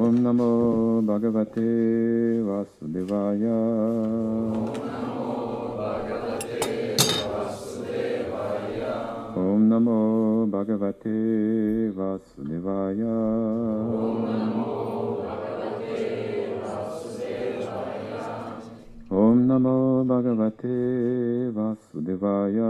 Om Namo Bhagavate Vasudevaya. Om Namo Bhagavate Vasudevaya. Om Namo Bhagavate Vasudevaya.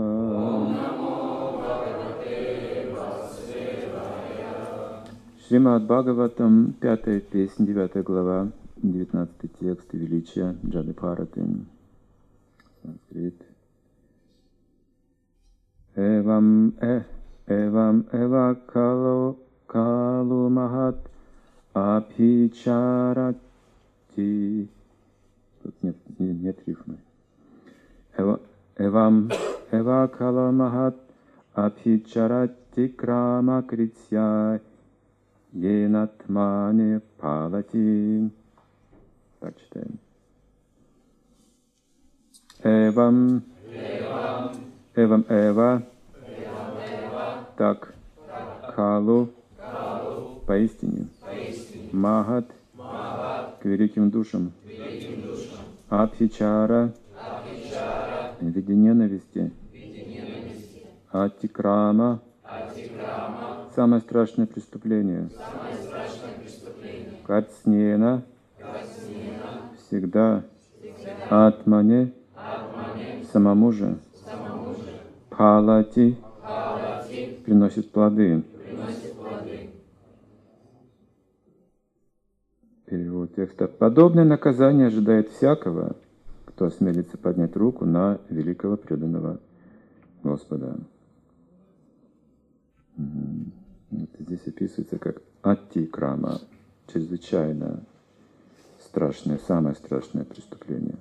Шримад Бхагаватам, 5 песнь, 9 глава, 19 текст величия Джадабхараты. Санскрит. Эвам эва калу махат апичарати. Тут нет рифмы. Эвам эва калу махат апичарати крама критья енатмане палати. Так читаем. Эвам эва, так, калу, поистине, махат, к великим душам, абхичара, в виде ненависти, атикрама, самое страшное преступление, кацнена, всегда, атмане, самому же, палати, приносит плоды. Перевод текста. Подобное наказание ожидает всякого, кто осмелится поднять руку на великого преданного Господа. Здесь описывается как аттикрама, чрезвычайно страшное, самое страшное преступление.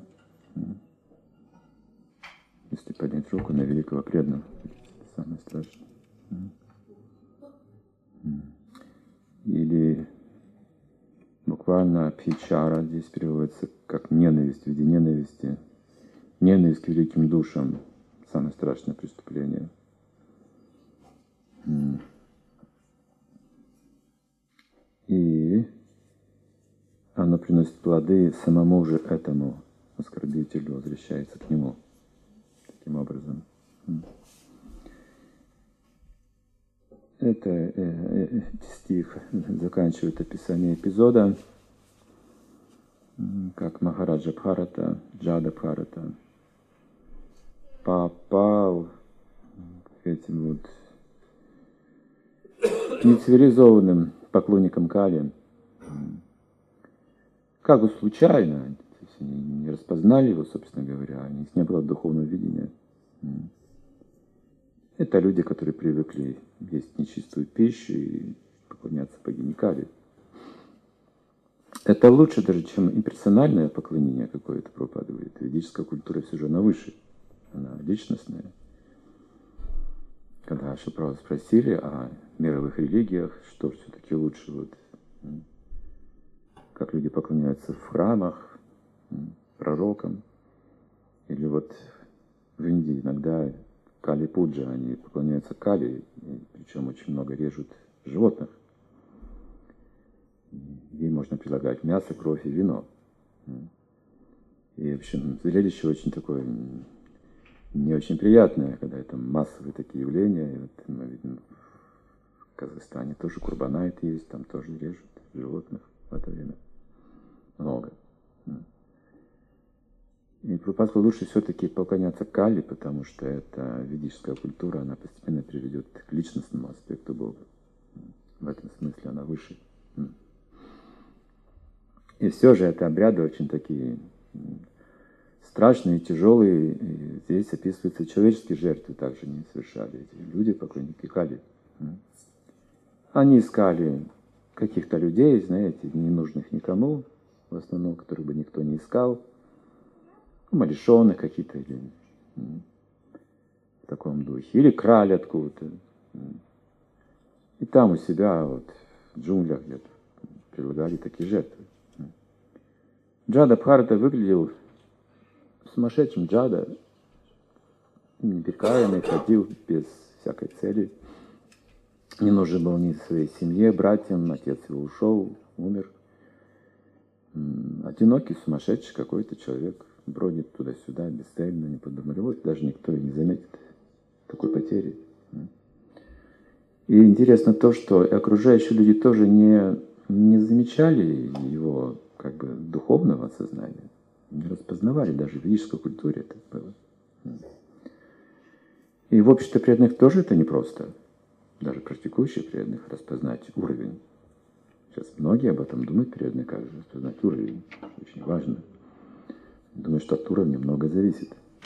Если поднять руку на великого преданного, это самое страшное. Или буквально пичара здесь переводится как ненависть, в виде ненависти. Ненависть к великим душам, самое страшное преступление. И оно приносит плоды самому же этому оскорбителю, возвращается к нему. Таким образом. Это стих заканчивает описание эпизода, как Махараджа Бхарата, Джада Бхарата попал к этим вот нецивилизованным поклонникам Кали. Как бы случайно, они не распознали его, собственно говоря, у них не было духовного видения. Это люди, которые привыкли есть нечистую пищу и поклоняться богине Кали. Это лучше даже, чем имперсональное поклонение какое-то проповедует. Ведическая культура все же она выше, она личностная. Когда Шрила спросили о мировых религиях, что все-таки лучше, вот, как люди поклоняются в храмах, пророкам, или вот в Индии иногда Кали-пуджа, они поклоняются Кали, причем очень много режут животных. Ей можно предлагать мясо, кровь и вино. И, в общем, зрелище очень такое не очень приятное, когда это массовые такие явления. И вот мы видим, в Казахстане тоже курбанайт есть, там тоже режут животных в это время. Много. И Прабхупада лучше все-таки поклоняться Кали, потому что эта ведическая культура, она постепенно приведет к личностному аспекту Бога. В этом смысле она выше. И все же это обряды очень такие страшные, тяжелые. И здесь описываются человеческие жертвы, также не совершали эти люди, поклонники Кали. Они искали каких-то людей, знаете, ненужных никому, в основном, которых бы никто не искал, умалишенных какие-то, или в таком духе, или крали откуда-то. И там у себя, вот, в джунглях где-то, предлагали такие жертвы. Джада Бхарата выглядел сумасшедшим. Джада, неприкаянный, ходил без всякой цели. Не нужен был ни своей семье, братьям, отец его ушел, умер. Одинокий, сумасшедший какой-то человек бродит туда-сюда, бесцельно, не подумали. Вот даже никто и не заметит такой потери. И интересно то, что окружающие люди тоже не замечали его как бы духовного сознания, не распознавали, даже в ведической культуре это было. И в обществе преданных тоже это непросто, даже практикующих преданных, распознать уровень. Сейчас многие об этом думают, преданные, как же распознать уровень. Очень важно. Думаю, что от уровня много зависит.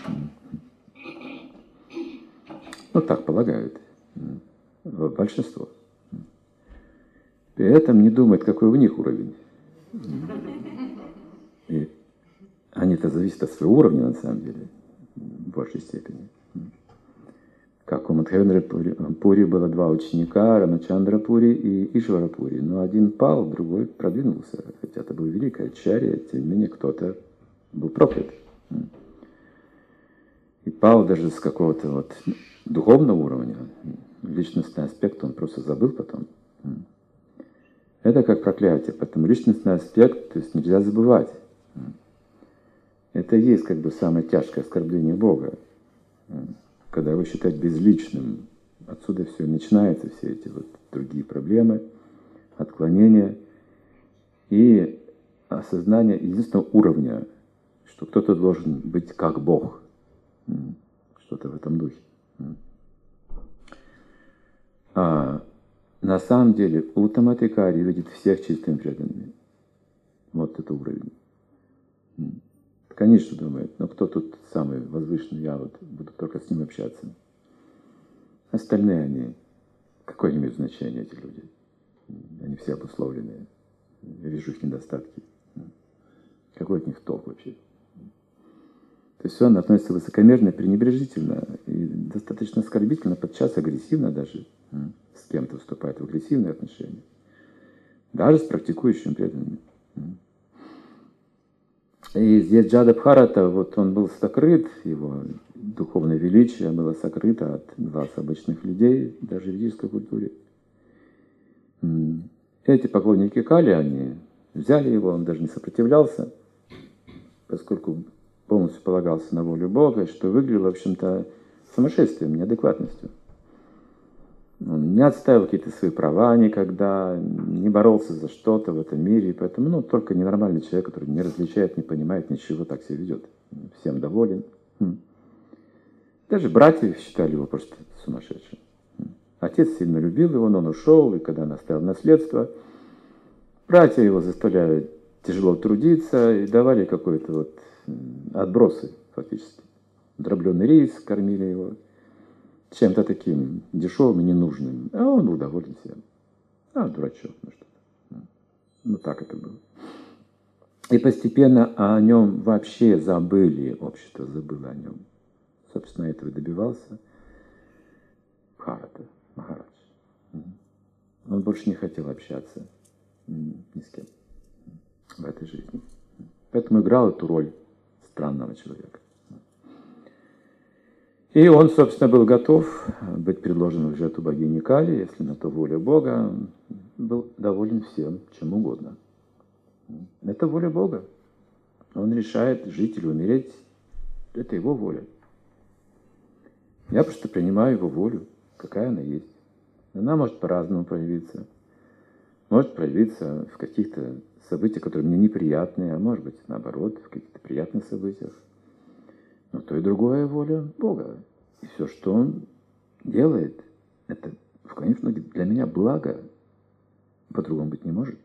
Ну, так полагают. Большинство. При этом не думают, какой у них уровень. И они-то зависят от своего уровня, на самом деле, в большей степени. Как у Мадхавендра Пури было два ученика, Рамачандра Пури и Ишвара Пури. Но один пал, другой продвинулся. Хотя это был великий ачарья, тем не менее кто-то был проклят. И пал даже с какого-то вот духовного уровня, личностный аспект он просто забыл потом. Это как проклятие. Поэтому личностный аспект, то есть нельзя забывать. Это и есть как бы самое тяжкое оскорбление Бога. Когда его считать безличным, отсюда все и начинается, все эти вот другие проблемы, отклонения и осознание единственного уровня, что кто-то должен быть как Бог. Что-то в этом духе. А на самом деле Уттамадхикари видит всех чистыми преданными. Вот это уровень. Конечно, думает, но кто тут самый возвышенный, я вот буду только с ним общаться. Остальные они, какое имеют значение эти люди? Они все обусловленные. Я вижу их недостатки. Какой от них толк вообще? То есть он относится высокомерно, пренебрежительно и достаточно оскорбительно, подчас агрессивно даже с кем-то вступает в агрессивные отношения. Даже с практикующими преданными. И здесь Джадабхарата, вот он был сокрыт, его духовное величие было сокрыто от глаз обычных людей, даже в ведической культуре. Эти поклонники Кали, они взяли его, он даже не сопротивлялся, поскольку полностью полагался на волю Бога, что выглядело, в общем-то, сумасшествием, неадекватностью. Он не отстаивал какие-то свои права никогда, не боролся за что-то в этом мире, и поэтому, только ненормальный человек, который не различает, не понимает ничего, так себя ведет. Всем доволен. Даже братья считали его просто сумасшедшим. Отец сильно любил его, но он ушел, и когда он оставил наследство, братья его заставляли тяжело трудиться и давали какой-то вот отбросы, фактически. Дробленый рис, кормили его чем-то таким дешевым и ненужным. А он был доволен всем. Дурачок, что-то. Так это было. И постепенно о нем вообще забыли, общество забыло о нем. Собственно, этого добивался Бхарата, Махарадж. Он больше не хотел общаться ни с кем в этой жизни. Поэтому играл эту роль странного человека. И он, собственно, был готов быть предложен в жертву богини Кали, если на то воля Бога, он был доволен всем, чем угодно. Это воля Бога. Он решает, жить или умереть. Это его воля. Я просто принимаю его волю, какая она есть. Она может по-разному проявиться. Может проявиться в каких-то событиях, которые мне неприятны, а может быть, наоборот, в каких-то приятных событиях. Но то и другое воля Бога. И все, что Он делает, это, конечно, для меня благо. По-другому быть не может.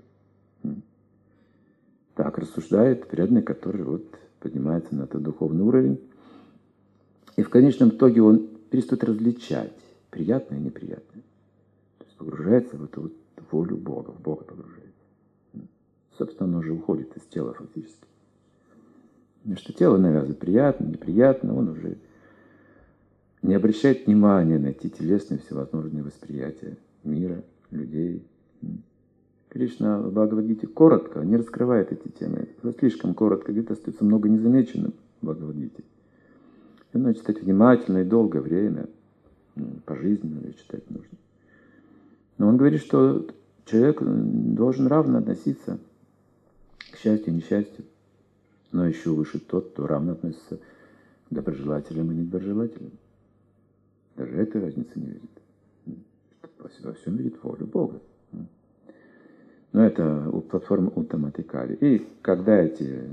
Так рассуждает преданный, который вот поднимается на этот духовный уровень. И в конечном итоге он перестает различать приятное и неприятное. То есть погружается в эту вот волю Бога, в Бога погружается. Собственно, он уже уходит из тела фактически. Потому что тело навязывает приятно, неприятно, он уже не обращает внимания на эти телесные всевозможные восприятия мира, людей. Кришна в Бхагавад-гите коротко, не раскрывает эти темы. Слишком коротко, где-то остается много незамеченным в Бхагавад-гите. И надо читать внимательно и долгое время, пожизненно читать нужно. Но он говорит, что Человек должен равно относиться к счастью и несчастью. Но еще выше тот, кто равно относится к доброжелателям и недоброжелателям. Даже этой разницы не видит. Во всем видит волю Бога. Но это у платформы Уттамати Кали. И когда эти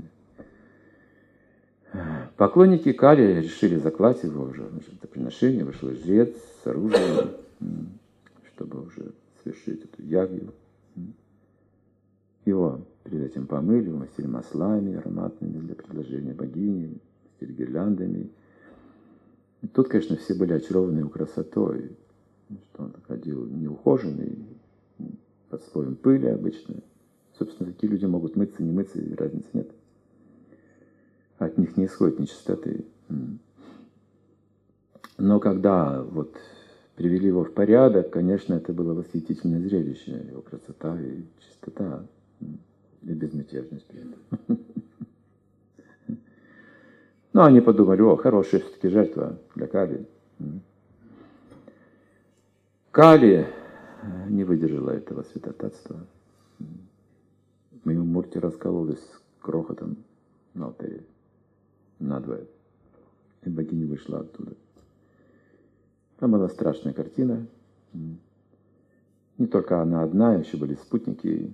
поклонники Кали решили закласть его уже на жертвоприношение, вышел жрец с оружием, чтобы уже совершить эту ягью. Его перед этим помыли, умастили маслами ароматными для предложения богини, умастили гирляндами. И тут, конечно, все были очарованы его красотой, что он ходил неухоженный, под слоем пыли обычно. Собственно, такие люди могут мыться, не мыться, и разницы нет. От них не исходит нечистоты. Но когда вот привели его в порядок, конечно, это было восхитительное зрелище, его красота и чистота, и безмятежность при этом. Но они подумали: о, хорошая все-таки жертва для Кали. Кали не выдержала этого святотатства. Мою мурти раскололась крохотом на алтаре надвое, и богиня вышла оттуда. Там была страшная картина. Не только она одна, еще были спутники.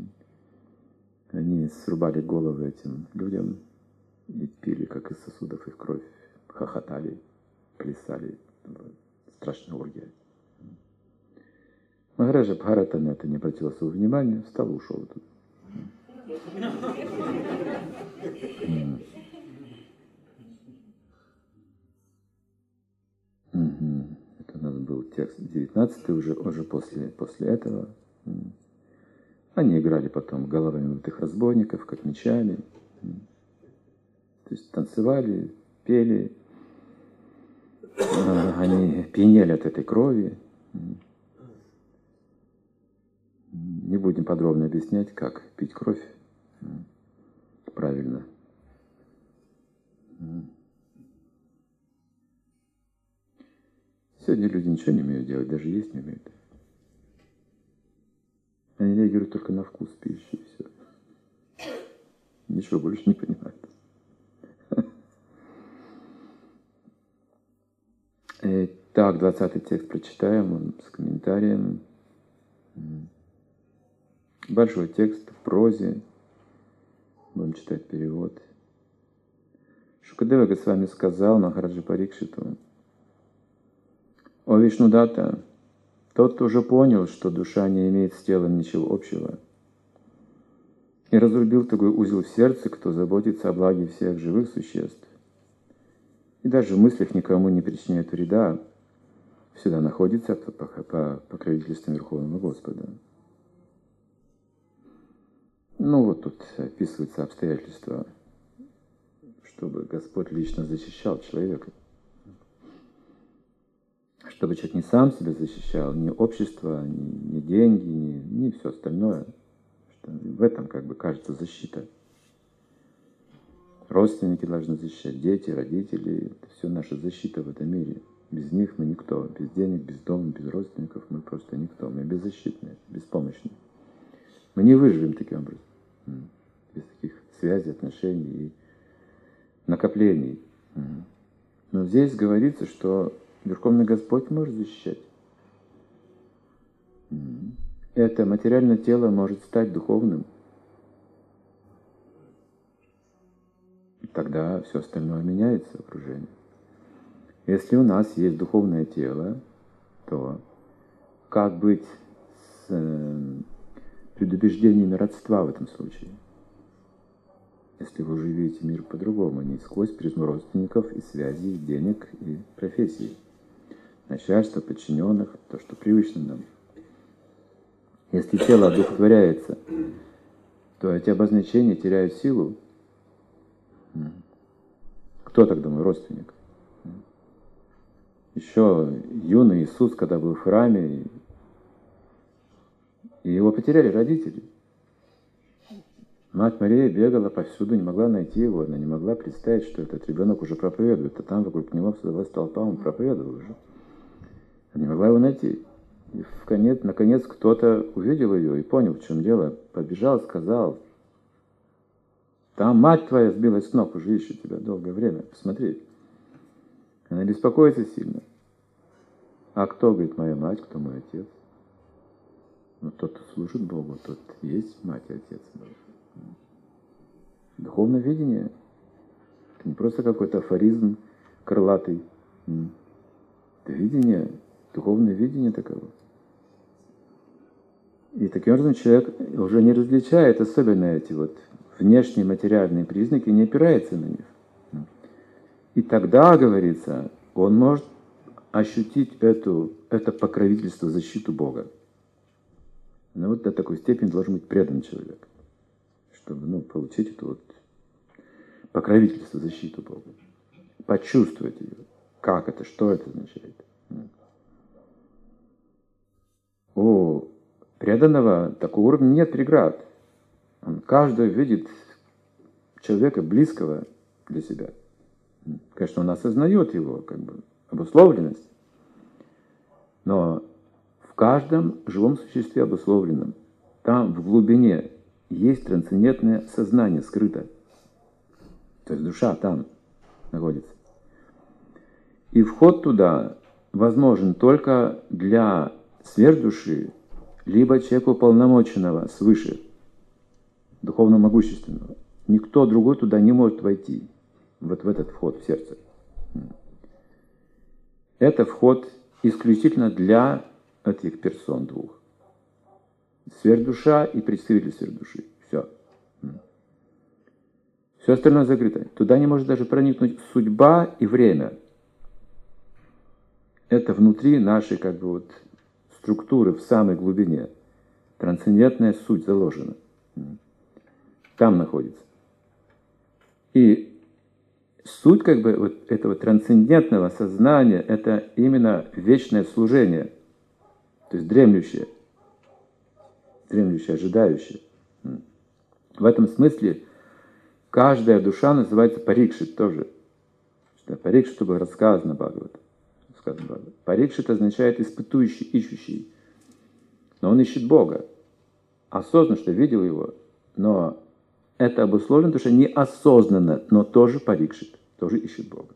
Они срубали головы этим людям и пили, как из сосудов, их кровь, хохотали, плясали. Страшная оргия. Махараджа Бхарата на это не обратил своего внимания, встал и ушел оттуда. Это у нас был текст 19 уже после этого. Они играли потом головами этих разбойников, как мечами. То есть танцевали, пели. Они пьянели от этой крови. Не будем подробно объяснять, как пить кровь правильно. Сегодня люди ничего не умеют делать, даже есть не умеют. Они реагируют только на вкус пищи, и все. Ничего больше не понимают. Так, 20-й текст прочитаем, он с комментарием. Большой текст в прозе. Будем читать перевод. Шукадева Госвами сказал Махараджа Парикшиту: «О Вишнудатта, тот, кто уже понял, что душа не имеет с телом ничего общего, и разрубил такой узел в сердце, кто заботится о благе всех живых существ, и даже в мыслях никому не причиняет вреда, всегда находится по покровительству Верховного Господа». Ну вот тут описываются обстоятельства, чтобы Господь лично защищал человека. Чтобы человек не сам себя защищал, ни общество, ни деньги, ни все остальное. Что в этом как бы кажется защита. Родственники должны защищать, дети, родители. Это все наша защита в этом мире. Без них мы никто. Без денег, без дома, без родственников мы просто никто. Мы беззащитные, беспомощные. Мы не выживем таким образом. Без таких связей, отношений и накоплений. Но здесь говорится, что Верховный Господь может защищать. Это материальное тело может стать духовным. И тогда все остальное меняется в окружении. Если у нас есть духовное тело, то как быть с предубеждениями родства в этом случае? Если вы уже видите мир по-другому, не сквозь призму родственников и связей, денег и профессий, начальства, подчиненных, то, что привычно нам. Если тело одухотворяется, то эти обозначения теряют силу. Кто тогда мой родственник? Еще юный Иисус, когда был в храме, и его потеряли родители. Мать Мария бегала повсюду, не могла найти его, она не могла представить, что этот ребенок уже проповедует, а там вокруг него создалась толпа, он проповедовал уже. Она не могла его найти. И наконец кто-то увидел ее и понял, в чем дело. Побежал, сказал: там мать твоя сбилась с ног, уже ищет тебя долгое время. Посмотри. Она беспокоится сильно. А кто, говорит, моя мать, кто мой отец? Ну, тот, кто служит Богу, тот есть мать и отец мой. Духовное видение — это не просто какой-то афоризм крылатый. Это видение, духовное видение таково. И таким образом человек уже не различает особенно эти вот внешние материальные признаки, не опирается на них. И тогда, говорится, он может ощутить это покровительство, защиту Бога. Но вот до такой степени должен быть предан человек, чтобы получить это вот покровительство, защиту Бога. Почувствовать ее. Как это, что это означает. У преданного такого уровня нет преград. Он каждый видит человека близкого для себя. Конечно, он осознает его обусловленность, но в каждом живом существе обусловленном, там в глубине есть трансцендентное сознание скрыто. То есть душа там находится. И вход туда возможен только для сверхдуши, либо человека уполномоченного свыше, духовно могущественного. Никто другой туда не может войти, вот в этот вход в сердце. Это вход исключительно для этих персон двух. Сверхдуша и представитель сверхдуши. Все. Все остальное закрыто. Туда не может даже проникнуть судьба и время. Это внутри нашей структуры, в самой глубине. Трансцендентная суть заложена. Там находится. И суть этого трансцендентного сознания — это именно вечное служение. То есть дремлющее, ожидающее. В этом смысле каждая душа называется парикшит тоже. Парикшит, чтобы рассказано Бхагавата. Парикшит означает испытующий, ищущий. Но он ищет Бога. Осознанно, что видел его, но это обусловлено, потому что неосознанно, но тоже парикшит, тоже ищет Бога.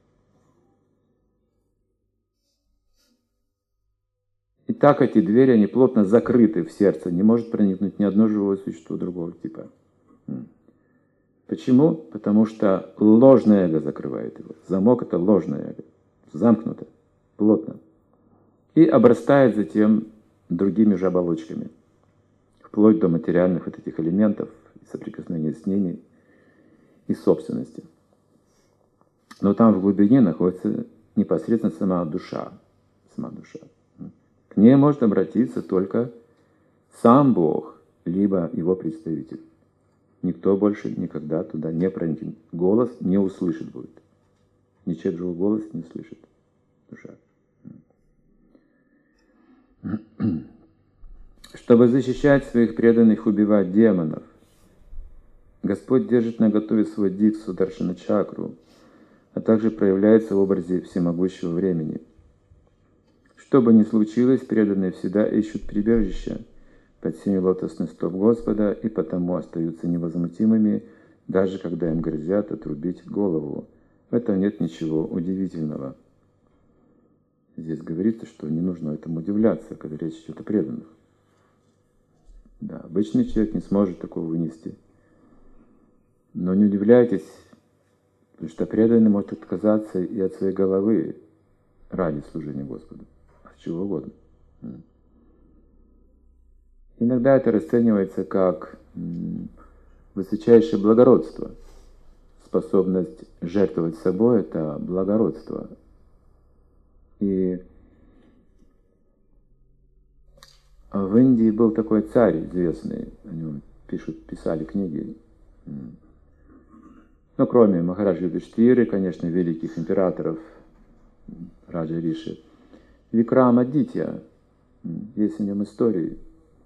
И так эти двери, они плотно закрыты в сердце, не может проникнуть ни одно живое существо другого типа. Почему? Потому что ложное эго закрывает его. Замок — это ложное эго. Замкнуто, плотно. И обрастает затем другими же оболочками. Вплоть до материальных вот этих элементов, соприкосновения с ними и собственности. Но там в глубине находится непосредственно сама душа. К ней может обратиться только сам Бог, либо его представитель. Никто больше никогда туда не проникнет. Голос не услышит будет. Ничей другой голос не слышит душа. Чтобы защищать своих преданных, убивать демонов, Господь держит наготове свой диксу, даршана чакру, а также проявляется в образе всемогущего времени. Что бы ни случилось, преданные всегда ищут прибежище под сенью лотосных стоп Господа и потому остаются невозмутимыми, даже когда им грозят отрубить голову. В этом нет ничего удивительного. Здесь говорится, что не нужно этому удивляться, когда речь идет о преданных. Да, обычный человек не сможет такого вынести. Но не удивляйтесь, потому что преданный может отказаться и от своей головы ради служения Господу. От чего угодно. Иногда это расценивается как высочайшее благородство. Способность жертвовать собой — это благородство. И в Индии был такой царь известный, о нем писали книги. Ну, кроме Махараджи Юдхиштхиры, конечно, великих императоров, Раджа Риши. Викрамадитья, есть о нем истории.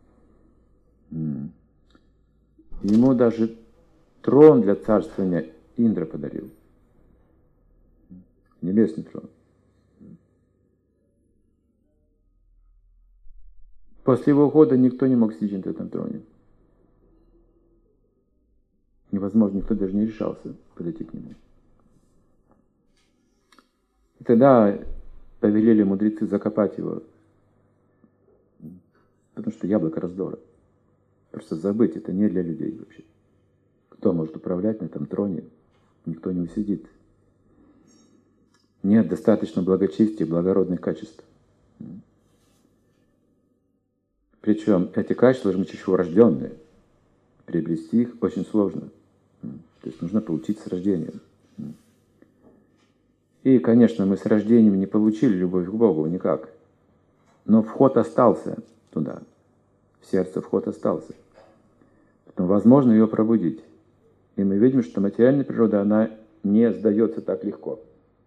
Ему даже трон для царствования Индра подарил. Небесный трон. После его ухода никто не мог сидеть на этом троне. Невозможно, никто даже не решался подойти к нему. И тогда повелели мудрецы закопать его, потому что яблоко раздора. Просто забыть, это не для людей вообще. Кто может управлять на этом троне? Никто не усидит. Нет достаточно благочестия и благородных качеств. Причем эти качества должны быть еще врожденные. Приобрести их очень сложно. То есть нужно получить с рождения. И, конечно, мы с рождением не получили любовь к Богу никак. Но вход остался туда. В сердце вход остался. Поэтому возможно ее пробудить. И мы видим, что материальная природа, она не сдается так легко.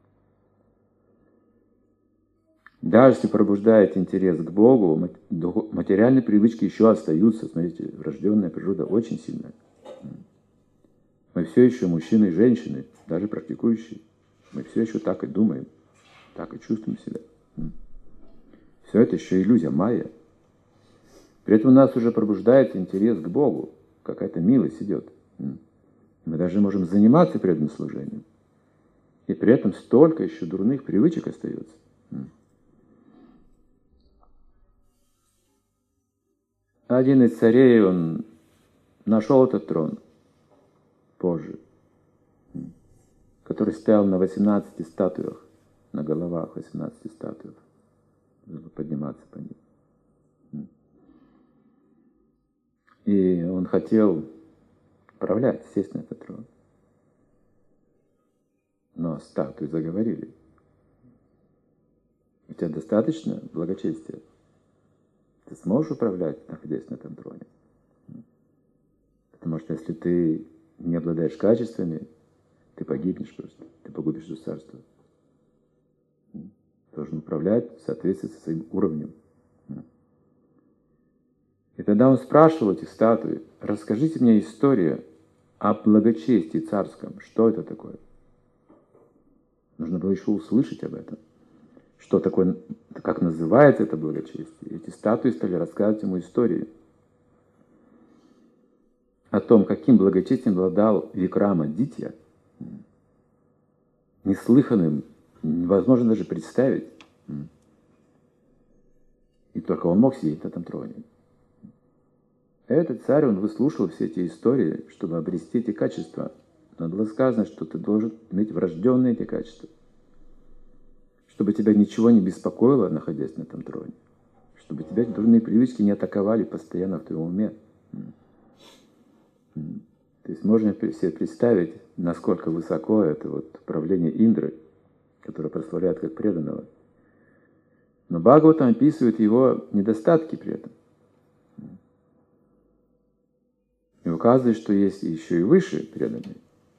Даже если пробуждает интерес к Богу, материальные привычки еще остаются. Смотрите, врожденная природа очень сильная. Мы все еще мужчины и женщины, даже практикующие. Мы все еще так и думаем, так и чувствуем себя. Все это еще иллюзия, майя. При этом у нас уже пробуждается интерес к Богу. Какая-то милость идет. Мы даже можем заниматься преданным служением. И при этом столько еще дурных привычек остается. Один из царей, он нашел этот трон позже, который стоял на 18 статуях, на головах 18 статуях, чтобы подниматься по ним. И он хотел управлять, сесть на этот трон. Но статуи заговорили. У тебя достаточно благочестия? Ты сможешь управлять, находясь на этом троне? Потому что если ты не обладаешь качествами, ты погибнешь просто, ты погубишь это царство. Должен управлять в соответствии со своим уровнем. И тогда он спрашивал этих статуй: расскажите мне историю о благочестии царском. Что это такое? Нужно было еще услышать об этом. Что такое, как называется это благочестие. Эти статуи стали рассказывать ему истории о том, каким благочестием обладал Викрамадитья, неслыханным, невозможно даже представить. И только он мог сидеть на этом троне. Этот царь, он выслушал все эти истории, чтобы обрести эти качества. Но было сказано, что ты должен иметь врожденные эти качества. Чтобы тебя ничего не беспокоило, находясь на этом троне. Чтобы тебя дурные привычки не атаковали постоянно в твоем уме. То есть можно себе представить, насколько высоко это вот правление Индры, которое прославляет как преданного. Но Бхагаватам описывает его недостатки при этом. И указывает, что есть еще и выше преданные.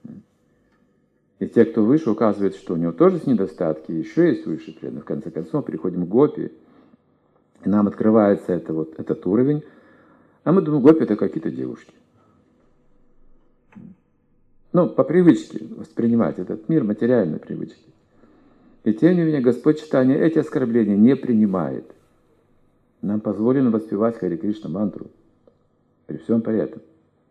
И те, кто выше, указывают, что у него тоже есть недостатки, еще есть выше преданные. В конце концов, приходим к гопи, и нам открывается этот уровень, а мы думаем, гопи — это какие-то девушки. Ну, по привычке воспринимать этот мир, материальной привычки. И тем не менее, Господь Чайтанья эти оскорбления не принимает. Нам позволено воспевать Харе Кришна мантру. При всем при этом.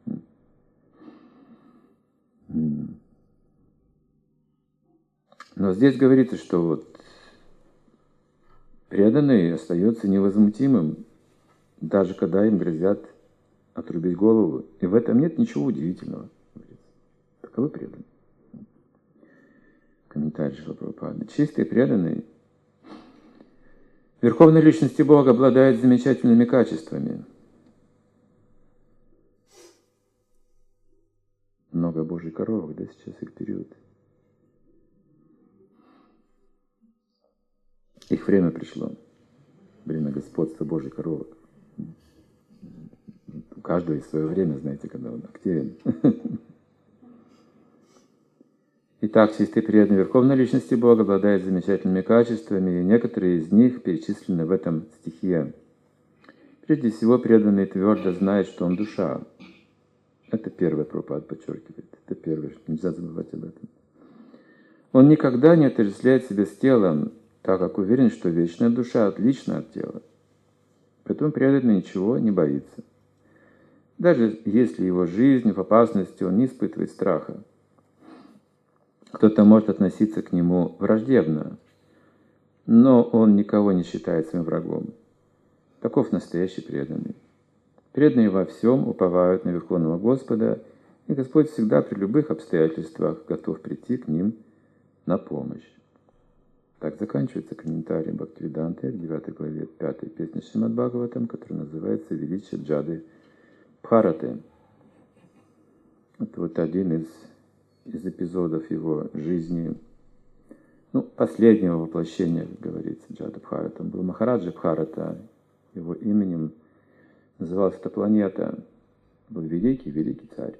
Но здесь говорится, что вот преданный остается невозмутимым, даже когда им грозят отрубить голову. И в этом нет ничего удивительного. Таковы преданные. Комментарий Шрила Прабхупады. Чистый преданный Верховной Личности Бога обладает замечательными качествами. Много Божьих коровок, да, сейчас их период. Их время пришло. Время господства Божьих коровок. У каждого есть свое время, знаете, когда он активен. Итак, чистый преданный Верховной Личности Бога обладает замечательными качествами, и некоторые из них перечислены в этом стихе. Прежде всего, преданный твердо знает, что он душа. Это первое Прабхупада подчеркивает. Это первое, нельзя забывать об этом. Он никогда не отождествляет себя с телом, так как уверен, что вечная душа отлична от тела. Поэтому преданный ничего не боится. Даже если его жизнь в опасности, он не испытывает страха. Кто-то может относиться к нему враждебно, но он никого не считает своим врагом. Таков настоящий преданный. Преданные во всем уповают на Верховного Господа, и Господь всегда при любых обстоятельствах готов прийти к ним на помощь. Так заканчивается комментарий Бхактивиданты в 9 главе 5 песни Шримад Бхагаватам, которая называется «Величие Джады Бхараты». Это вот один из эпизодов его жизни, последнего воплощения, как говорится, Джада Бхарата. Он был Махараджа Бхарата, его именем называлась эта планета, был великий царь.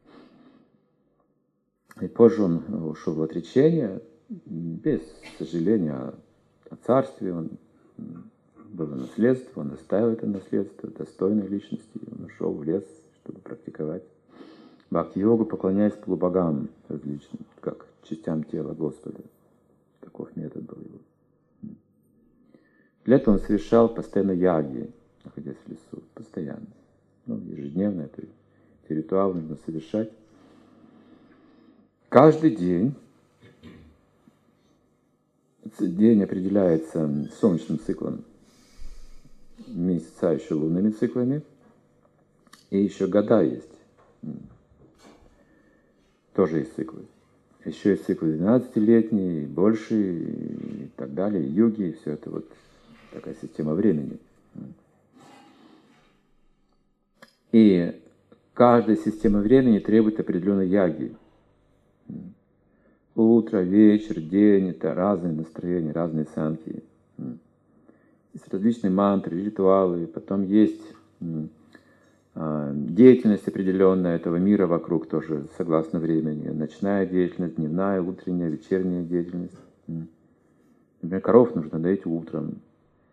И позже он ушел в отречение, без сожаления о царстве, он было наследство, он оставил это наследство достойной личности, он ушел в лес, чтобы практиковать бхакти-йогу, поклоняясь полубогам различным, как частям тела Господа. Таков метод был его. Для этого он совершал постоянно яги, находясь в лесу, постоянно. Ежедневно эти ритуалы нужно совершать. Каждый день определяется солнечным циклом, месяца еще лунными циклами, и еще года есть. Тоже есть циклы. Еще есть циклы 12-летние, больше, и так далее, юги, и все это вот такая система времени. И каждая система времени требует определенной яги. Утро, вечер, день, это разные настроения, разные санки. Есть различные мантры, ритуалы, потом есть деятельность определенная этого мира вокруг тоже, согласно времени. Ночная деятельность, дневная, утренняя, вечерняя деятельность. Например, коров нужно доить утром.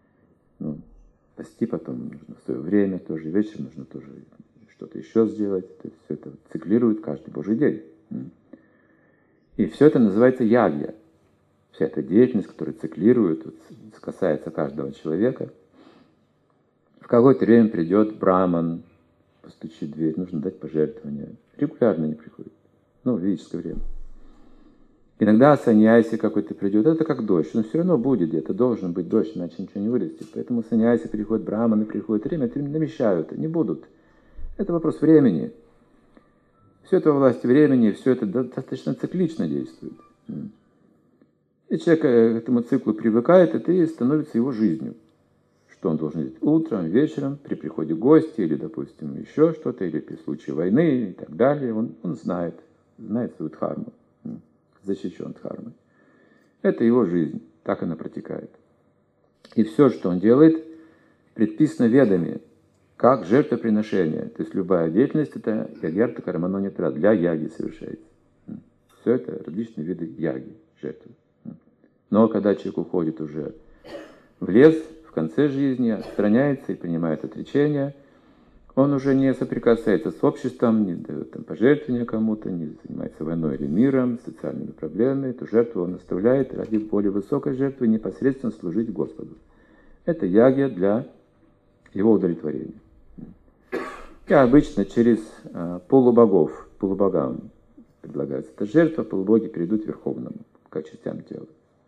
Пасти потом нужно в свое время тоже, вечером нужно тоже что-то еще сделать. То есть все это циклирует каждый Божий день. И все это называется ягья. Вся эта деятельность, которая циклирует, касается каждого человека. В какое-то время придет браман, постучит в дверь, нужно дать пожертвования. Регулярно не приходит. В ведическое время. Иногда саньяси какой-то придет, это как дождь, но все равно будет где-то, должен быть дождь, иначе ничего не вырастет. Поэтому саньяси приходят, браманы приходят, время это намещают, не будут. Это вопрос времени. Все это во власти времени, все это достаточно циклично действует. И человек к этому циклу привыкает, это и становится его жизнью. Что он должен делать утром, вечером, при приходе гостей, или, допустим, еще что-то, или при случае войны и так далее. Он знает свою дхарму, защищен дхармой. Это его жизнь, так она протекает. И все, что он делает, предписано ведами, как жертвоприношение. То есть любая деятельность, это ягьярта карманонитра, для яги совершается. Все это различные виды яги, жертвы. Но когда человек уходит уже в лес, в конце жизни, отстраняется и принимает отречение, он уже не соприкасается с обществом, не дает пожертвования кому-то, не занимается войной или миром, социальными проблемами. Эту жертву он оставляет ради более высокой жертвы непосредственно служить Господу. Это ягья для его удовлетворения. И обычно через полубогам предлагается эта жертва, полубоги перейдут Верховному, к частям тела.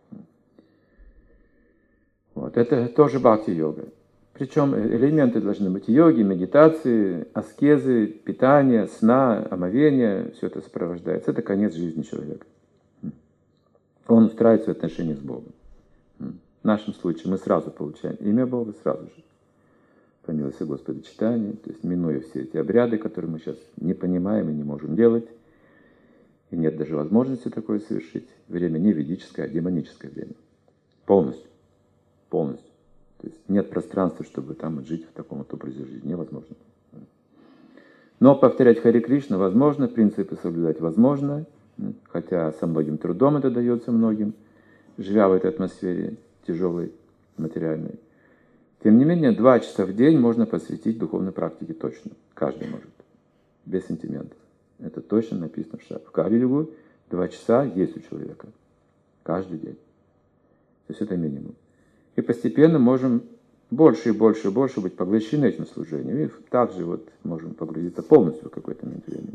Это тоже бхакти-йога. Причем элементы должны быть йоги, медитации, аскезы, питания, сна, омовения. Все это сопровождается. Это конец жизни человека. Он встраивается в отношения с Богом. В нашем случае мы сразу получаем имя Бога, сразу же. По милости Господа читания, то есть минуя все эти обряды, которые мы сейчас не понимаем и не можем делать. И нет даже возможности такое совершить. Время не ведическое, а демоническое время. Полностью. То есть нет пространства, чтобы там жить в таком вот образе жизни. Невозможно. Но повторять Харе Кришна возможно, принципы соблюдать возможно, хотя со многим трудом это дается многим, живя в этой атмосфере тяжелой, материальной. Тем не менее, 2 часа в день можно посвятить духовной практике точно. Каждый может. Без сентиментов. Это точно написано в Кали-югу. 2 часа есть у человека. Каждый день. То есть это минимум. И постепенно можем больше и больше и больше быть поглощены этим служением. И также вот можем погрузиться полностью в какой-то момент времени.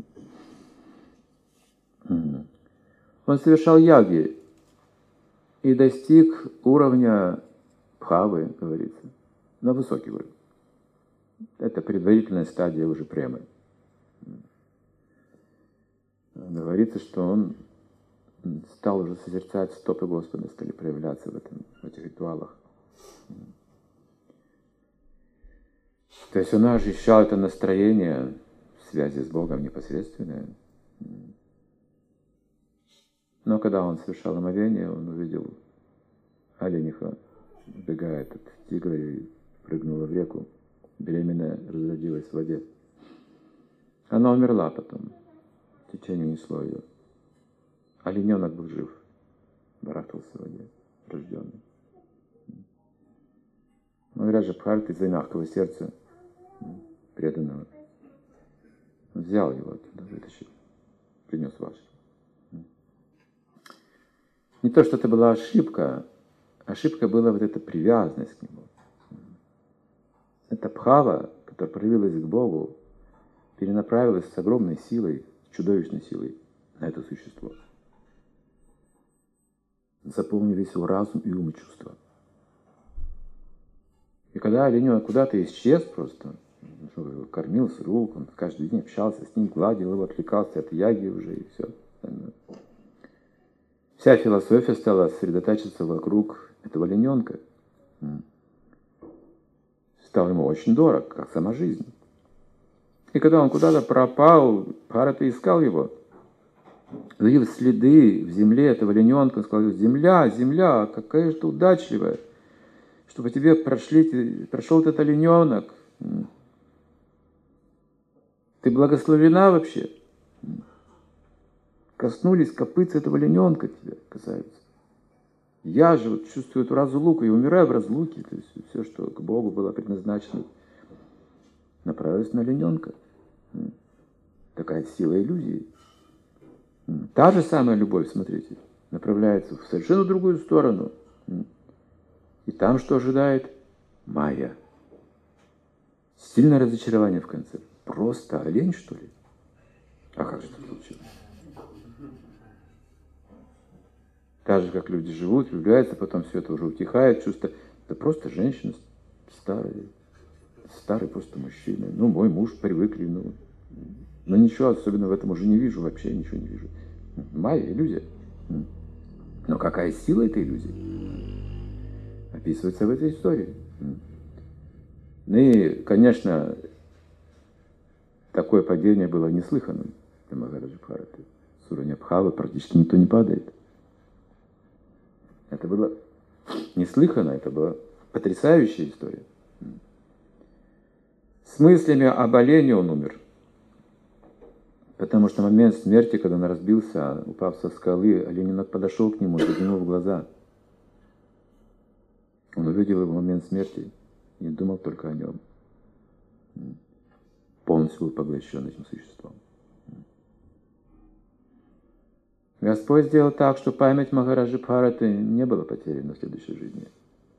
Он совершал яги и достиг уровня бхавы, говорится, на высокий уровень. Это предварительная стадия уже премы. Говорится, что он стал уже созерцать стопы Господа, стали проявляться в этих ритуалах. То есть он ощущал это настроение в связи с Богом непосредственное. Но когда он совершал омовение, он увидел олениха, убегает от тигра и прыгнула в реку. Беременная разродилась в воде. Она умерла потом. Течение унесло ее. Олененок был жив. Барахтался в воде. Рожденный. Махараджа Бхарата из-за мягкого сердца преданного взял его оттуда, вытащил. Принес в ашрам. Не то, что это была ошибка. Ошибка была вот эта привязанность к нему. Эта бхава, которая проявилась к Богу, перенаправилась с огромной силой, чудовищной силой на это существо. Заполнил весь его разум и ум и чувства. И когда олененок куда-то исчез просто, кормил с рук, он каждый день общался с ним, гладил его, отвлекался от яги уже и все. Вся философия стала сосредотачиваться вокруг этого олененка. Стал ему очень дорог, как сама жизнь. И когда он куда-то пропал, Бхарата искал его. Увидел следы в земле этого олененка. Он сказал: земля, земля, какая же ты удачливая, что по тебе прошел этот олененок. Ты благословена вообще. Коснулись копытца этого олененка тебя касаются. Я же вот чувствую эту разлуку и умираю в разлуке. То есть все, что к Богу было предназначено, направилось на олененка. Такая сила иллюзии. Та же самая любовь, смотрите, направляется в совершенно другую сторону. И там что ожидает? Майя. Сильное разочарование в конце. Просто олень, что ли? А как же это случилось? Так же, как люди живут, влюбляются, потом все это уже утихает, чувство. Это просто женщина старый просто мужчина. Ну, мой муж, привыкли, но ничего особенного в этом уже не вижу, вообще ничего не вижу. Майя, иллюзия. Но какая сила этой иллюзии? Описывается в этой истории. Ну и, конечно, такое падение было неслыханным для Махараджа Бхараты. С уровня Бхавы практически никто не падает. Это было неслыханно, это была потрясающая история. С мыслями об олене он умер. Потому что в момент смерти, когда он разбился, упав со скалы, олененок подошел к нему и заглянул в глаза. Он увидел его в момент смерти и думал только о нем. Полностью был поглощен этим существом. Господь сделал так, что память Махараджи Бхараты не была потеряна в следующей жизни.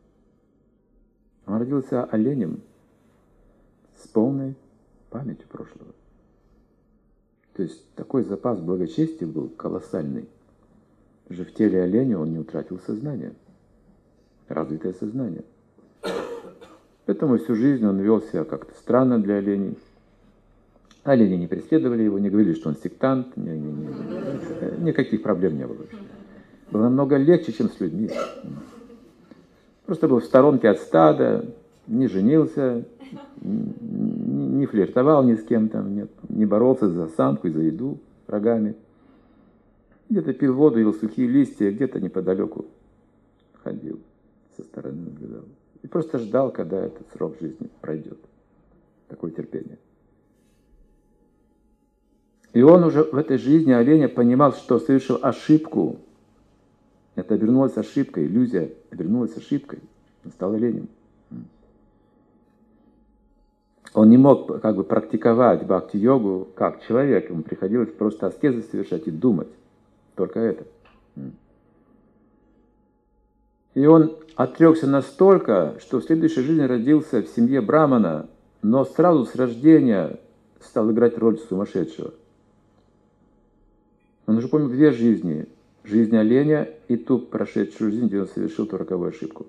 Он родился оленем с полной памятью прошлого. То есть такой запас благочестия был колоссальный. Даже в теле оленя он не утратил сознание, развитое сознание. Поэтому всю жизнь он вел себя как-то странно для оленей. Олени не преследовали его, не говорили, что он сектант, никаких проблем не было вообще. Было намного легче, чем с людьми. Просто был в сторонке от стада, не женился, не флиртовал ни с кем там, не боролся за самку и за еду рогами. Где-то пил воду, ел сухие листья, где-то неподалеку ходил, со стороны наблюдал. И просто ждал, когда этот срок жизни пройдет. Такое терпение. И он уже в этой жизни оленя понимал, что совершил ошибку. Это обернулось ошибкой, иллюзия обернулась ошибкой. Он стал оленем. Он не мог как бы практиковать бхакти-йогу как человек. Ему приходилось просто аскезы совершать и думать. Только это. И он отрекся настолько, что в следующей жизни родился в семье брамана, но сразу с рождения стал играть роль сумасшедшего. Он уже помнил две жизни. Жизнь оленя и ту прошедшую жизнь, где он совершил ту роковую ошибку.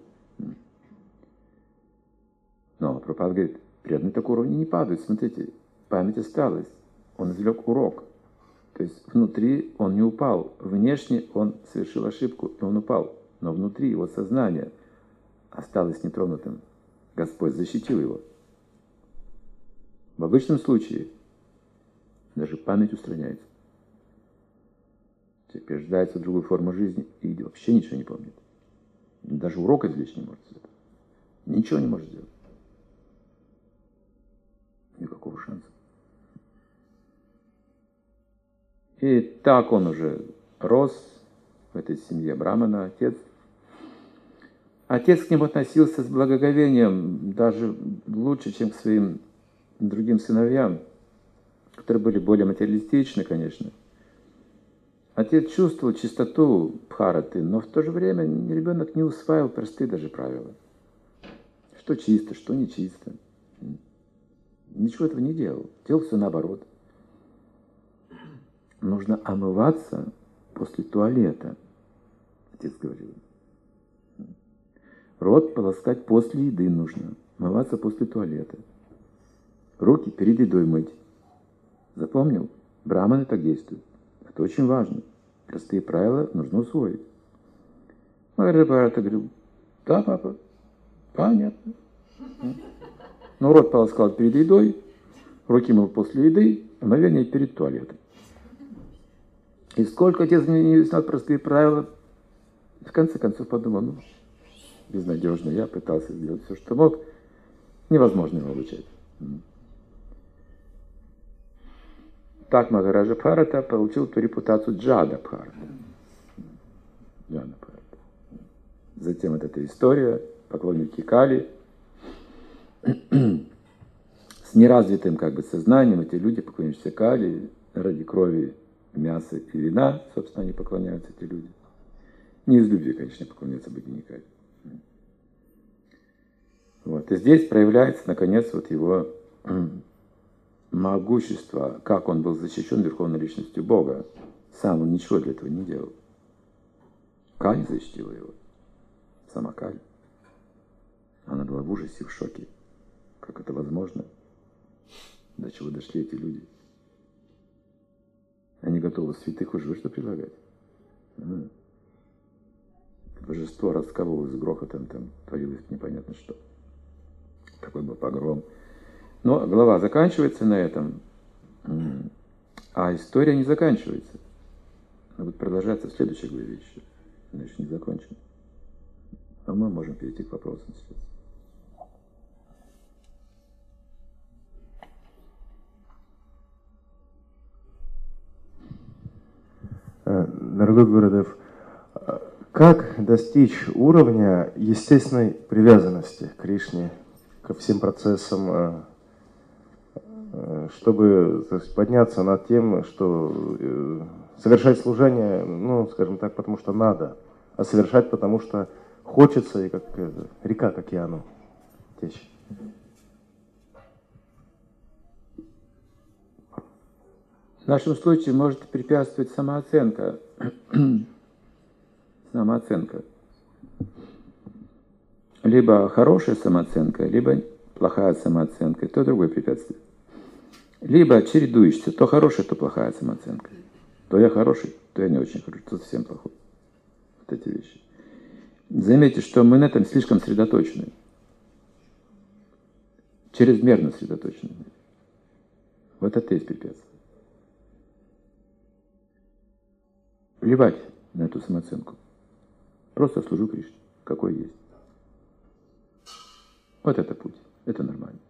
Но Прабхупада говорит, преданные такого уровня не падают. Смотрите, память осталась. Он извлек урок. То есть внутри он не упал. Внешне он совершил ошибку, и он упал. Но внутри его сознание осталось нетронутым. Господь защитил его. В обычном случае даже память устраняется. Теперь рождается другую форму жизни и вообще ничего не помнит. Даже урок извлечь не может. Ничего не может сделать. Никакого шанса. И так он уже рос в этой семье брамана, отец. Отец к нему относился с благоговением, даже лучше, чем к своим другим сыновьям, которые были более материалистичны, конечно. Отец чувствовал чистоту Бхараты, но в то же время ребенок не усваивал простые даже правила. Что чисто, что нечисто. Ничего этого не делал. Делал все наоборот. Нужно омываться после туалета, отец говорил. Рот полоскать после еды нужно. Омываться после туалета. Руки перед едой мыть. Запомнил? Браманы так действуют. Это очень важно. Простые правила нужно усвоить. Махараджа говорил, да, папа, понятно. Но рот полоскал перед едой, руки мыл после еды, омовение перед туалетом. И сколько отец не знал простые правила, в конце концов подумал, безнадежно, я пытался сделать все, что мог, невозможно его обучать. Так Махараджа Бхарата получил ту репутацию Джада Бхарата. Джада Бхарата. Затем вот эта история, поклонники Кали, с неразвитым сознанием, эти люди, поклоняющиеся Кали, ради крови, мяса и вина, собственно, они поклоняются, эти люди. Не из любви, конечно, поклоняются богине Кали. Вот. И здесь проявляется, наконец, вот его могущество, как он был защищен верховной личностью Бога. Сам он ничего для этого не делал. Кали защитила его. Сама Кали. Она была в ужасе, в шоке. Как это возможно? До чего дошли эти люди? Они готовы святых уже что предлагать? Божество расковывалось с грохотом, там творилось непонятно что. Такой был погром. Но глава заканчивается на этом, а история не заканчивается. Она будет продолжаться в следующей главе еще. Она еще не закончена. А мы можем перейти к вопросам сейчас. Дорогой Гурудев, как достичь уровня естественной привязанности к Кришне, ко всем процессам, чтобы подняться над тем, что совершать служение, скажем так, потому что надо, а совершать потому что хочется, и как река к океану течь? В нашем случае может препятствовать самооценка. Самооценка. Либо хорошая самооценка, либо плохая самооценка. То другое препятствие. Либо чередуешься. То хорошая, то плохая самооценка. То я хороший, то я не очень хороший, то совсем плохой. Вот эти вещи. Заметьте, что мы на этом слишком сосредоточены. Чрезмерно сосредоточены. Вот это и есть препятствие. Плевать на эту самооценку. Просто служу Кришне, какой есть. Вот это путь. Это нормально.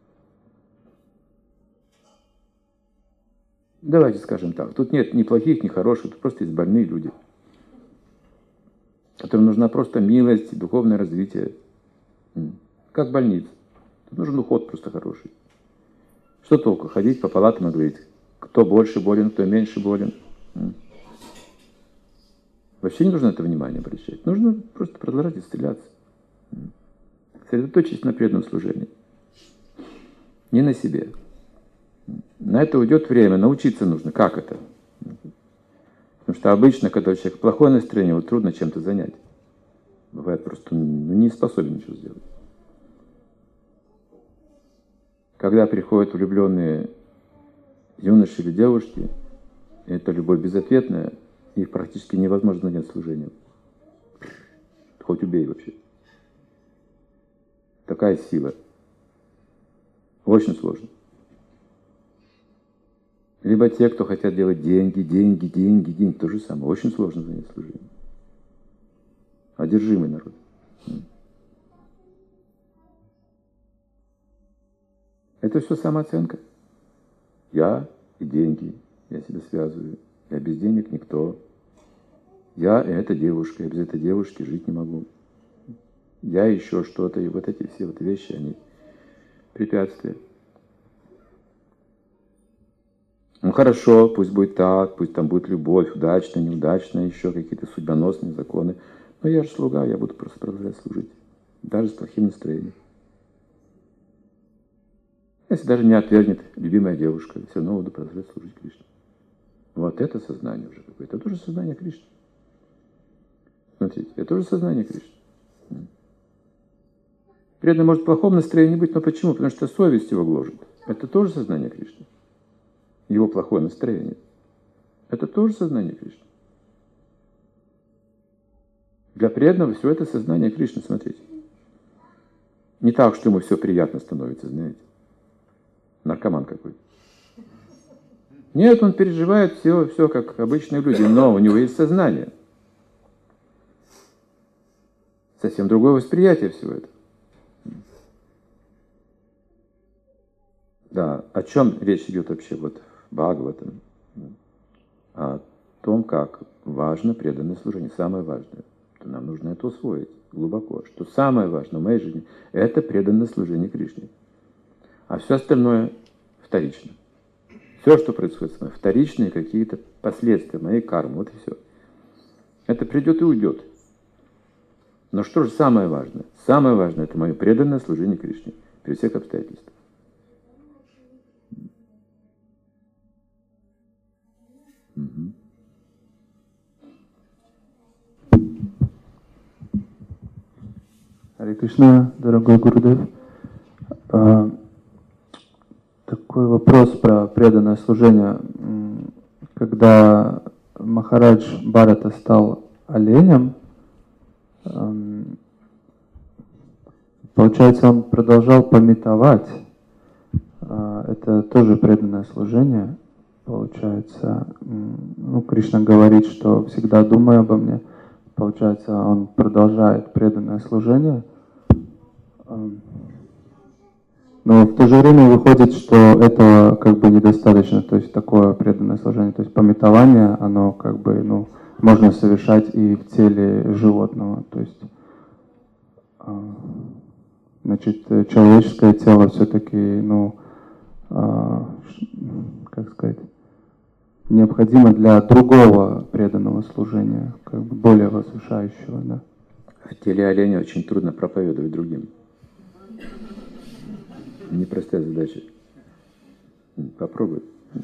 Давайте скажем так. Тут нет ни плохих, ни хороших. Тут просто есть больные люди, которым нужна просто милость, духовное развитие. Как больница. Тут нужен уход просто хороший. Что толку ходить по палатам и говорить, кто больше болен, кто меньше болен. Вообще не нужно это внимание обращать. Нужно просто продолжать исцеляться. Сосредоточиться на преданном служении. Не на себе. На это уйдет время. Научиться нужно. Как это? Потому что обычно, когда у человека плохое настроение, его трудно чем-то занять. Бывает просто не способен ничего сделать. Когда приходят влюбленные юноши или девушки, это любовь безответная, их практически невозможно занять служением. Хоть убей вообще. Такая сила. Очень сложно. Либо те, кто хотят делать деньги, то же самое. Очень сложно занять служением. Одержимый народ. Это все самооценка. Я и деньги. Я себя связываю. Я без денег никто. Я и эта девушка. Я без этой девушки жить не могу. Я еще что-то. И вот эти все вот вещи, они препятствия. Ну хорошо, пусть будет так, пусть там будет любовь, удачная, неудачная, еще какие-то судьбоносные законы. Но я же слуга, я буду просто продолжать служить. Даже с плохим настроением. Если даже не отвергнет любимая девушка, все равно буду продолжать служить Кришне. Вот это сознание уже какое-то. Это тоже сознание Кришны. Смотрите, это тоже сознание Кришны. Преданный может в плохом настроении быть, но почему? Потому что совесть его гложет. Это тоже сознание Кришны. Его плохое настроение. Это тоже сознание Кришны. Для преданного все это сознание Кришны, смотрите. Не так, что ему все приятно становится, знаете. Наркоман какой-то. Нет, он переживает все как обычные люди, но у него есть сознание. Совсем другое восприятие всего этого. Да, о чем речь идет вообще вот в Бхагаватам? О том, как важно преданное служение, самое важное. Нам нужно это усвоить глубоко, что самое важное в моей жизни – это преданное служение Кришне. А все остальное вторично. Все, что происходит с мной, вторичные какие-то последствия моей кармы, вот и все. Это придет и уйдет. Но что же самое важное? Самое важное – это мое преданное служение Кришне при всех обстоятельствах. Харе Кришна, дорогой Гурудев. Такой вопрос про преданное служение. Когда Махарадж Бхарата стал оленем, получается, он продолжал памятовать. Это тоже преданное служение. Получается, Кришна говорит, что всегда думай обо мне. Получается, он продолжает преданное служение. Но в то же время выходит, что этого как бы недостаточно. То есть такое преданное служение. То есть памятование, оно как бы, можно совершать и в теле животного. То есть, значит, человеческое тело все-таки, как сказать, необходимо для другого преданного служения, как бы более возвышающего, да. В теле оленя очень трудно проповедовать другим. Непростая задача. Попробуй.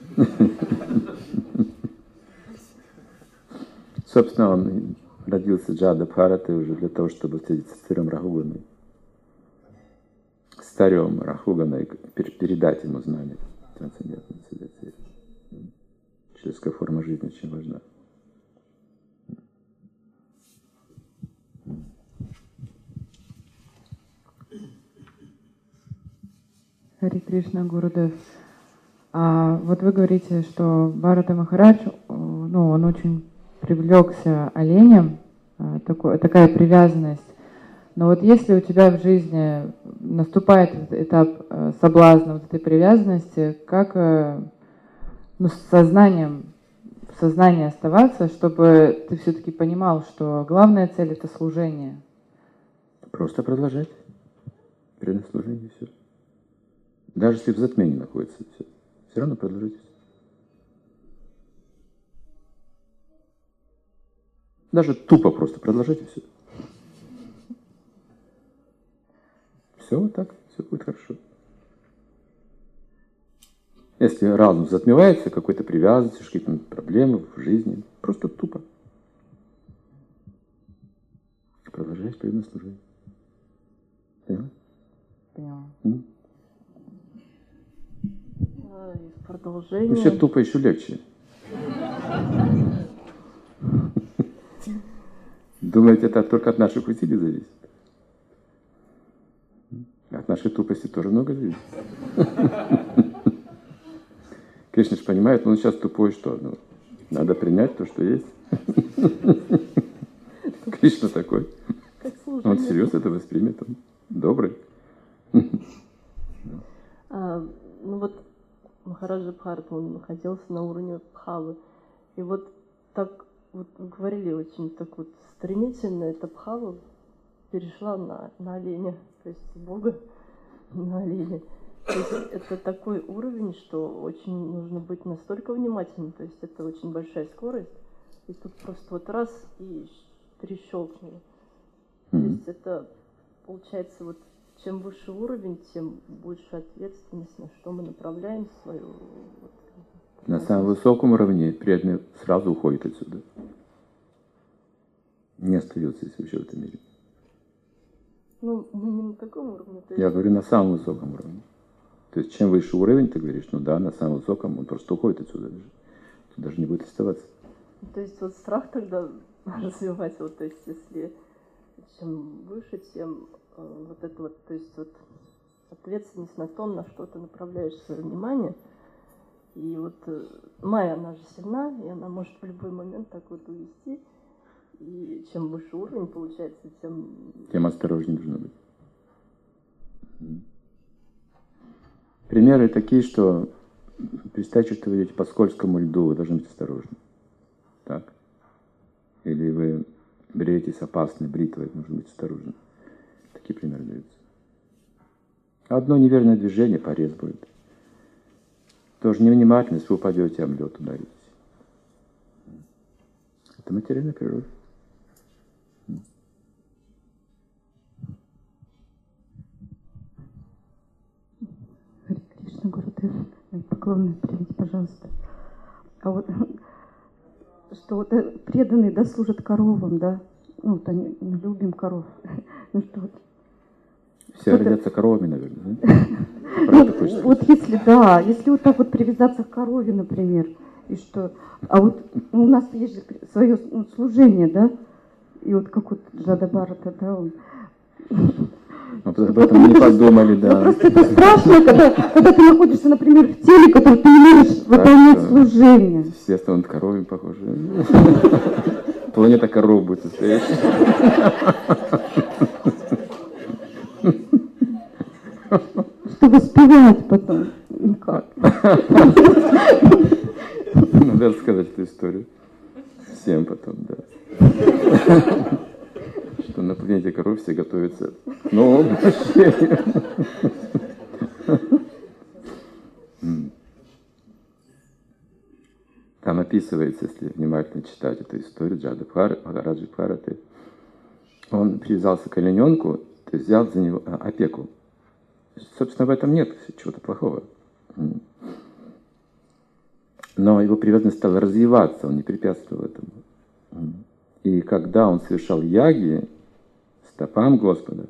Собственно, он родился Джада Бхараты уже для того, чтобы встретиться с царем Рахуганой. С царем Рахуганой, передать ему знания трансцендентной цивилизации. Человеческая форма жизни очень важна. Харе Кришна, Гурудев. Вот вы говорите, что Бхарата Махарадж, он очень привлекся оленем, такая привязанность. Но вот если у тебя в жизни наступает этап соблазна вот этой привязанности, как в сознании оставаться, чтобы ты все-таки понимал, что главная цель — это служение? Просто продолжать. Преданное служение, все. Даже если в затмении находится, все равно продолжайте. Даже тупо просто продолжайте все. Все вот так, все будет хорошо. Если разум затмевается какой-то привязанностью, какие-то проблемы в жизни, просто тупо. Продолжаешь преданное служение. Поняла? Поняла. И в продолжение... Вообще тупо еще легче. Думаете, это только от наших усилий зависит? От нашей тупости тоже много зависит. Кришна же понимает, он сейчас тупой, что? Ну, надо принять то, что есть. Кришна такой. Он всерьез это воспримет, он добрый. Ну вот Махараджа Бхарата, он находился на уровне Бхавы. И вот так вот вы говорили очень так вот стремительно, эта Бхава перешла на оленя, то есть Бога на оленя. То есть это такой уровень, что очень нужно быть настолько внимательным, то есть это очень большая скорость, и тут просто вот раз и перещелкнуло. То есть это получается вот чем выше уровень, тем больше ответственность, на что мы направляем свою... Вот, на самом высоком уровне преданный сразу уходит отсюда. Не остается здесь вообще в этом мире. Ну, мы не на таком уровне. То есть... Я говорю на самом высоком уровне. То есть чем выше уровень, ты говоришь, ну да, на самом высоком, он просто уходит отсюда даже. Тут даже не будет оставаться. То есть вот страх тогда развивать, вот, то есть если чем выше, тем вот это вот, то есть вот ответственность на том, на что ты направляешь свое внимание. И вот Майя, она же сильна, и она может в любой момент так вот увести. И чем выше уровень получается, тем осторожнее нужно быть. Примеры такие, что представьте, что вы идете по скользкому льду, вы должны быть осторожны. Так? Или вы бреетесь опасной бритвой, нужно быть осторожны. Такие примеры даются. Одно неверное движение, порез будет. Тоже невнимательность, вы упадете, об лед ударитесь. Это материальная природа. Харе Кришна, Гурудев, мои поклоны примите, пожалуйста. А вот что вот преданные, да, служат коровам, да? Ну, вот они, мы любим коров. Ну что вот. Все родятся коровами, наверное, да? Вот если, да, если вот так вот привязаться к корове, например, и что... А вот у нас есть же свое служение, да? И вот как вот Джада Бхарата, да, он... Об этом мы не подумали, да. Просто это страшно, когда ты находишься, например, в теле, которое ты не можешь выполнять служение. Естественно, он коровами похож. Планета коров будет состоять. Что воспевать потом? Никак. Надо рассказать эту историю. Всем потом, да. Что на планете коров все готовятся к новому обращению. Там описывается, если внимательно читать эту историю Джада Махараджи Бхараты, он привязался к олененку, то есть взял за него опеку. Собственно, в этом нет чего-то плохого. Но его привязанность стала развиваться, он не препятствовал этому. И когда он совершал яги стопам Господа,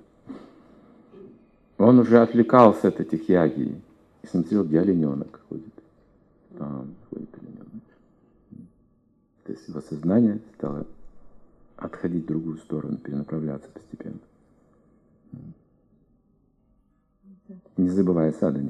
он уже отвлекался от этих яги и смотрел, где олененок ходит. Там ходит олененок. То есть его сознание стало отходить в другую сторону, перенаправляться постепенно. Не забывая садханы.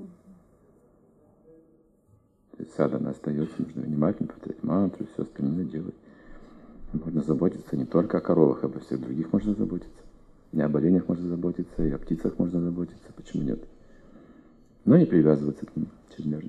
То есть садхана остается, нужно внимательно повторять мантру, все остальное делать. Можно заботиться не только о коровах, обо всех других можно заботиться. И об оленях можно заботиться, и о птицах можно заботиться. Почему нет? Но не привязываться к ним чрезмерно.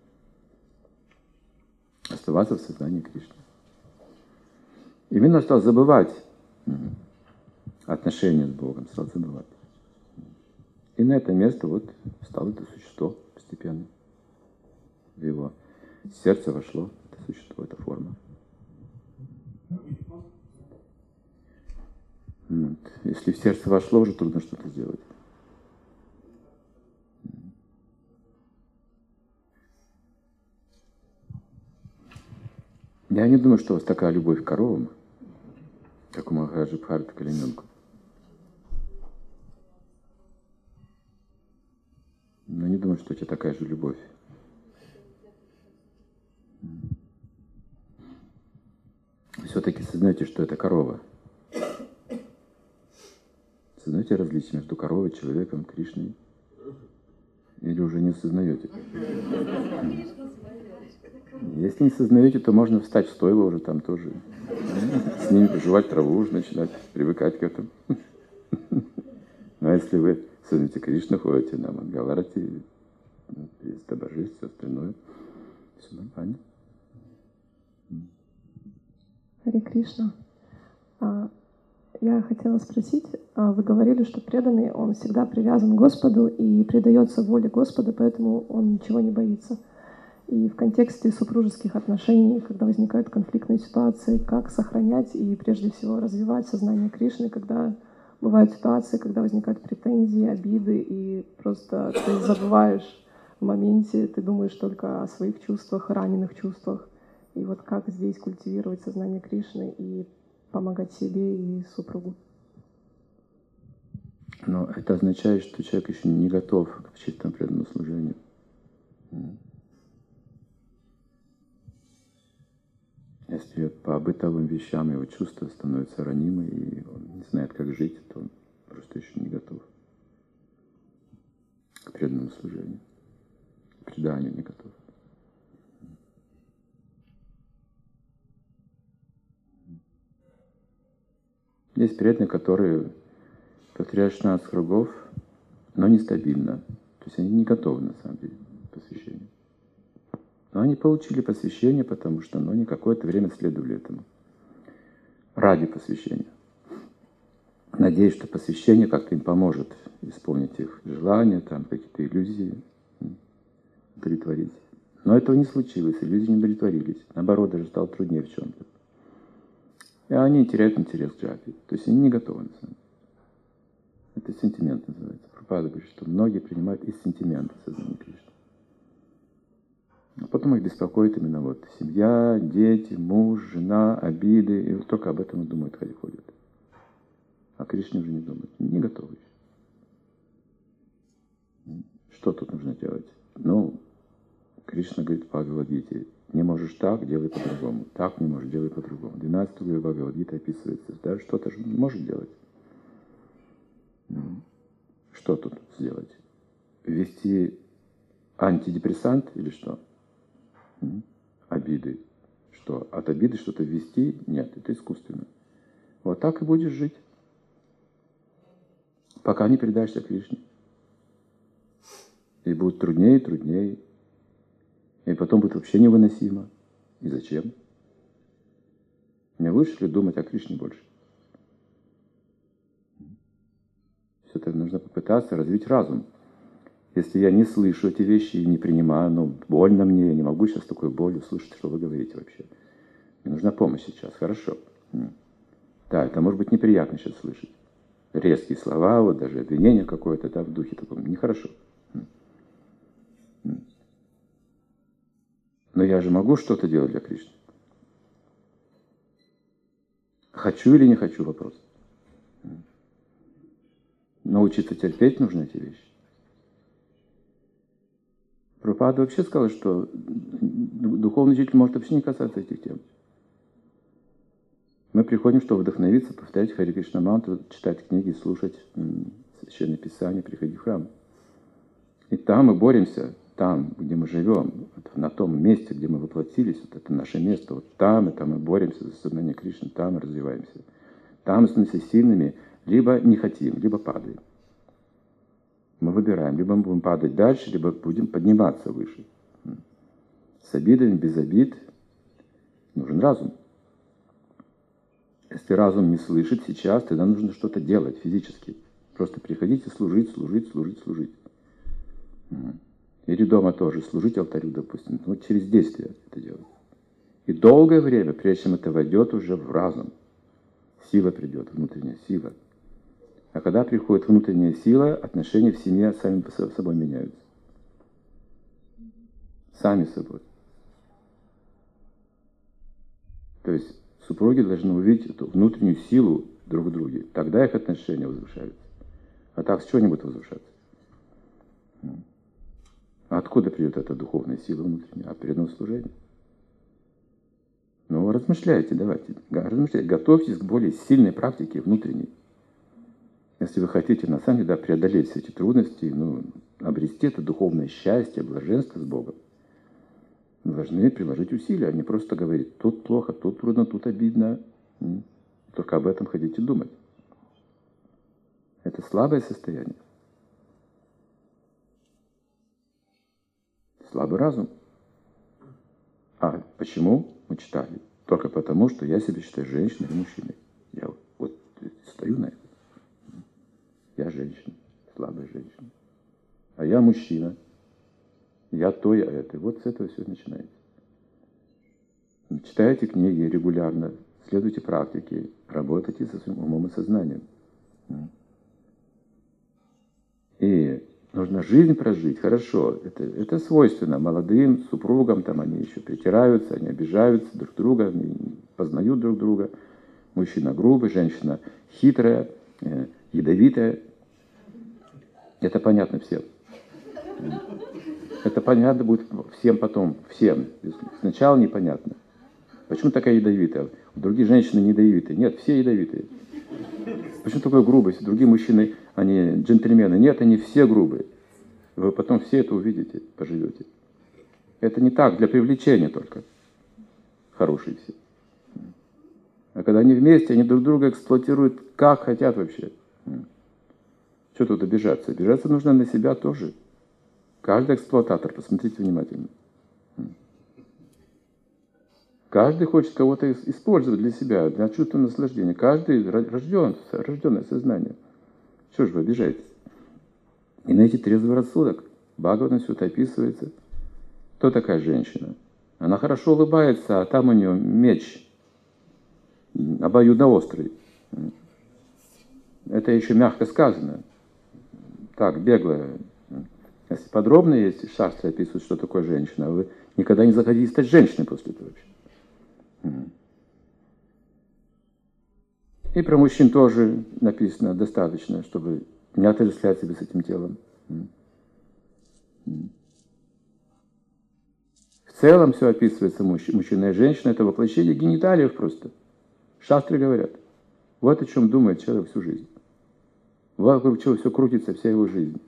Оставаться в сознании Кришны. Именно стал забывать отношения с Богом, стал забывать. И на это место вот стало это существо постепенно. В его сердце вошло это существо, эта форма. сердце вошло, уже трудно что-то сделать. Я не думаю, что у вас такая любовь к коровам, как у Махараджи Бхарата к олененку. Но не думаю, что у тебя такая же любовь. Все-таки сознаете, что это корова. Сознаете различие между коровой, человеком, Кришной? Или уже не осознаете? Если не сознаете, то можно встать в стойло уже там тоже. С ними пожевать траву, уже начинать привыкать к этому. Но если вы сознаете Кришну, ходите на Мангаларати, есть божество, все остальное, все нормально. Харе Кришна. Я хотела спросить, вы говорили, что преданный, он всегда привязан к Господу и предается воле Господа, поэтому он ничего не боится. И в контексте супружеских отношений, когда возникают конфликтные ситуации, как сохранять и прежде всего развивать сознание Кришны, когда бывают ситуации, когда возникают претензии, обиды, и просто ты забываешь в моменте, ты думаешь только о своих чувствах, о раненых чувствах. И вот как здесь культивировать сознание Кришны и помогать себе и супругу? Но это означает, что человек еще не готов к чистому преданному служению. Если по бытовым вещам его чувства становятся ранимы, и он не знает, как жить, то он просто еще не готов к преданному служению, к преданию не готов. Есть преданные, которые повторяют 16 кругов, но нестабильно. То есть они не готовы, на самом деле, к посвящению. Но они получили посвящение, потому что они какое-то время следовали этому. Ради посвящения. Надеюсь, что посвящение как-то им поможет исполнить их желания, там, какие-то иллюзии удовлетворить. Но этого не случилось, иллюзии не удовлетворились. Наоборот, даже стало труднее в чем-то. И они теряют интерес к джапе. То есть они не готовы, на самом деле. Это сентимент называется. Прабхупада говорит, что многие принимают из сентимента сознание Кришны. А потом их беспокоит именно вот семья, дети, муж, жена, обиды. И вот только об этом и думают, ходят. А Кришне уже не думают. Не готовы еще. Что тут нужно делать? Ну, Кришна говорит в Бхагавад-гите: не можешь так, делай по-другому. Так не можешь, делай по-другому. 12 главе Бхагавад-гиты описывается. Да, что-то же может делать. Что тут сделать? Ввести антидепрессант или что? Обиды. Что? От обиды что-то ввести? Нет, это искусственно. Вот так и будешь жить. Пока не передашься Кришне. И будет труднее и труднее. И потом будет вообще невыносимо. И зачем? Мне лучше ли думать о Кришне больше? Все-таки нужно попытаться развить разум. Если я не слышу эти вещи и не принимаю, больно мне, я не могу сейчас такой болью слышать, что вы говорите вообще. Мне нужна помощь сейчас, хорошо. Да, это может быть неприятно сейчас слышать. Резкие слова, вот даже обвинение какое-то, да, в духе таком, нехорошо. Но я же могу что-то делать для Кришны. Хочу или не хочу — вопрос. Научиться терпеть нужно эти вещи. Прабхупада вообще сказал, что духовный учитель может вообще не касаться этих тем. Мы приходим, чтобы вдохновиться, повторять Харе Кришна мантру, читать книги, слушать Священное Писание, приходить в храм. И там мы боремся, там, где мы живем, на том месте, где мы воплотились, вот это наше место, вот там мы боремся за сознание Кришны, там мы развиваемся. Там мы становимся сильными, либо не хотим, либо падаем. Мы выбираем, либо мы будем падать дальше, либо будем подниматься выше. С обидами, без обид нужен разум. Если разум не слышит сейчас, тогда нужно что-то делать физически. Просто приходите служить. Или дома тоже служить алтарю, допустим. Вот через действие это делать. И долгое время, прежде чем это войдет уже в разум, сила придет, внутренняя сила. А когда приходит внутренняя сила, отношения в семье сами собой меняются. Сами собой. То есть супруги должны увидеть эту внутреннюю силу друг в друге. Тогда их отношения возвышаются. А так с чего они будут возвышаться? А откуда придет эта духовная сила внутренняя? От преданного служения. Ну, размышляйте, давайте. Размышляйте. Готовьтесь к более сильной практике внутренней. Если вы хотите, на самом деле, преодолеть все эти трудности, обрести это духовное счастье, блаженство с Богом, вы должны приложить усилия, а не просто говорить, тут плохо, тут трудно, тут обидно. Только об этом хотите думать. Это слабое состояние. Слабый разум. А почему? Мы читали. Только потому, что я себя считаю женщиной или мужчиной. Я вот стою на это. Я женщина, слабая женщина. А я мужчина. Я то, я это. И вот с этого все начинается. Читайте книги регулярно, следуйте практике, работайте со своим умом и сознанием. И нужно жизнь прожить, хорошо. Это свойственно молодым супругам, там они еще притираются, они обижаются друг друга, они познают друг друга. Мужчина грубый, женщина хитрая, ядовитая. Это понятно всем. Это понятно будет всем потом, всем. Сначала непонятно. Почему такая ядовитая? Другие женщины не ядовитые. Нет, все ядовитые. Почему такая грубость? Другие мужчины, они джентльмены. Нет, они все грубые. Вы потом все это увидите, поживете. Это не так, для привлечения только. Хорошие все. А когда они вместе, они друг друга эксплуатируют как хотят вообще. Что тут обижаться? Обижаться нужно на себя тоже. Каждый эксплуататор, посмотрите внимательно. Каждый хочет кого-то использовать для себя, для чувства наслаждения. Каждый рожденное сознание. Что же вы обижаетесь? Имейте трезвый рассудок. Бхагаватам все это описывается. Кто такая женщина? Она хорошо улыбается, а там у нее меч обоюдоострый. Это еще мягко сказано. Так, бегло. Если подробно есть, шастры описывают, что такое женщина, вы никогда не захотите стать женщиной после этого вообще. И про мужчин тоже написано достаточно, чтобы не отождествлять себя с этим телом. В целом все описывается мужчина и женщина, это воплощение гениталиев просто. Шастры говорят. Вот о чем думает человек всю жизнь. Вокруг чего все крутится, вся его жизнь.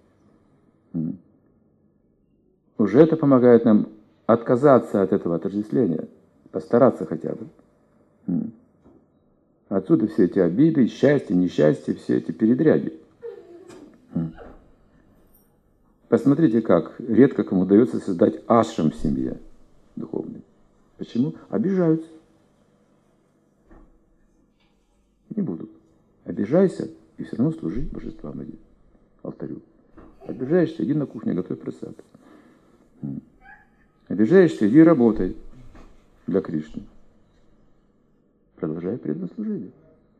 Уже это помогает нам отказаться от этого отождествления, постараться хотя бы. Отсюда все эти обиды, счастье, несчастье, все эти передряги. Посмотрите, как редко кому удается создать ашрам в семье духовный. Почему? Обижаются. Не будут. Обижайся и все равно служи божествам, иди, алтарю. Обижаешься, иди на кухню, готовь просад. Обижаешься, иди работай для Кришны. Продолжай преданное служение.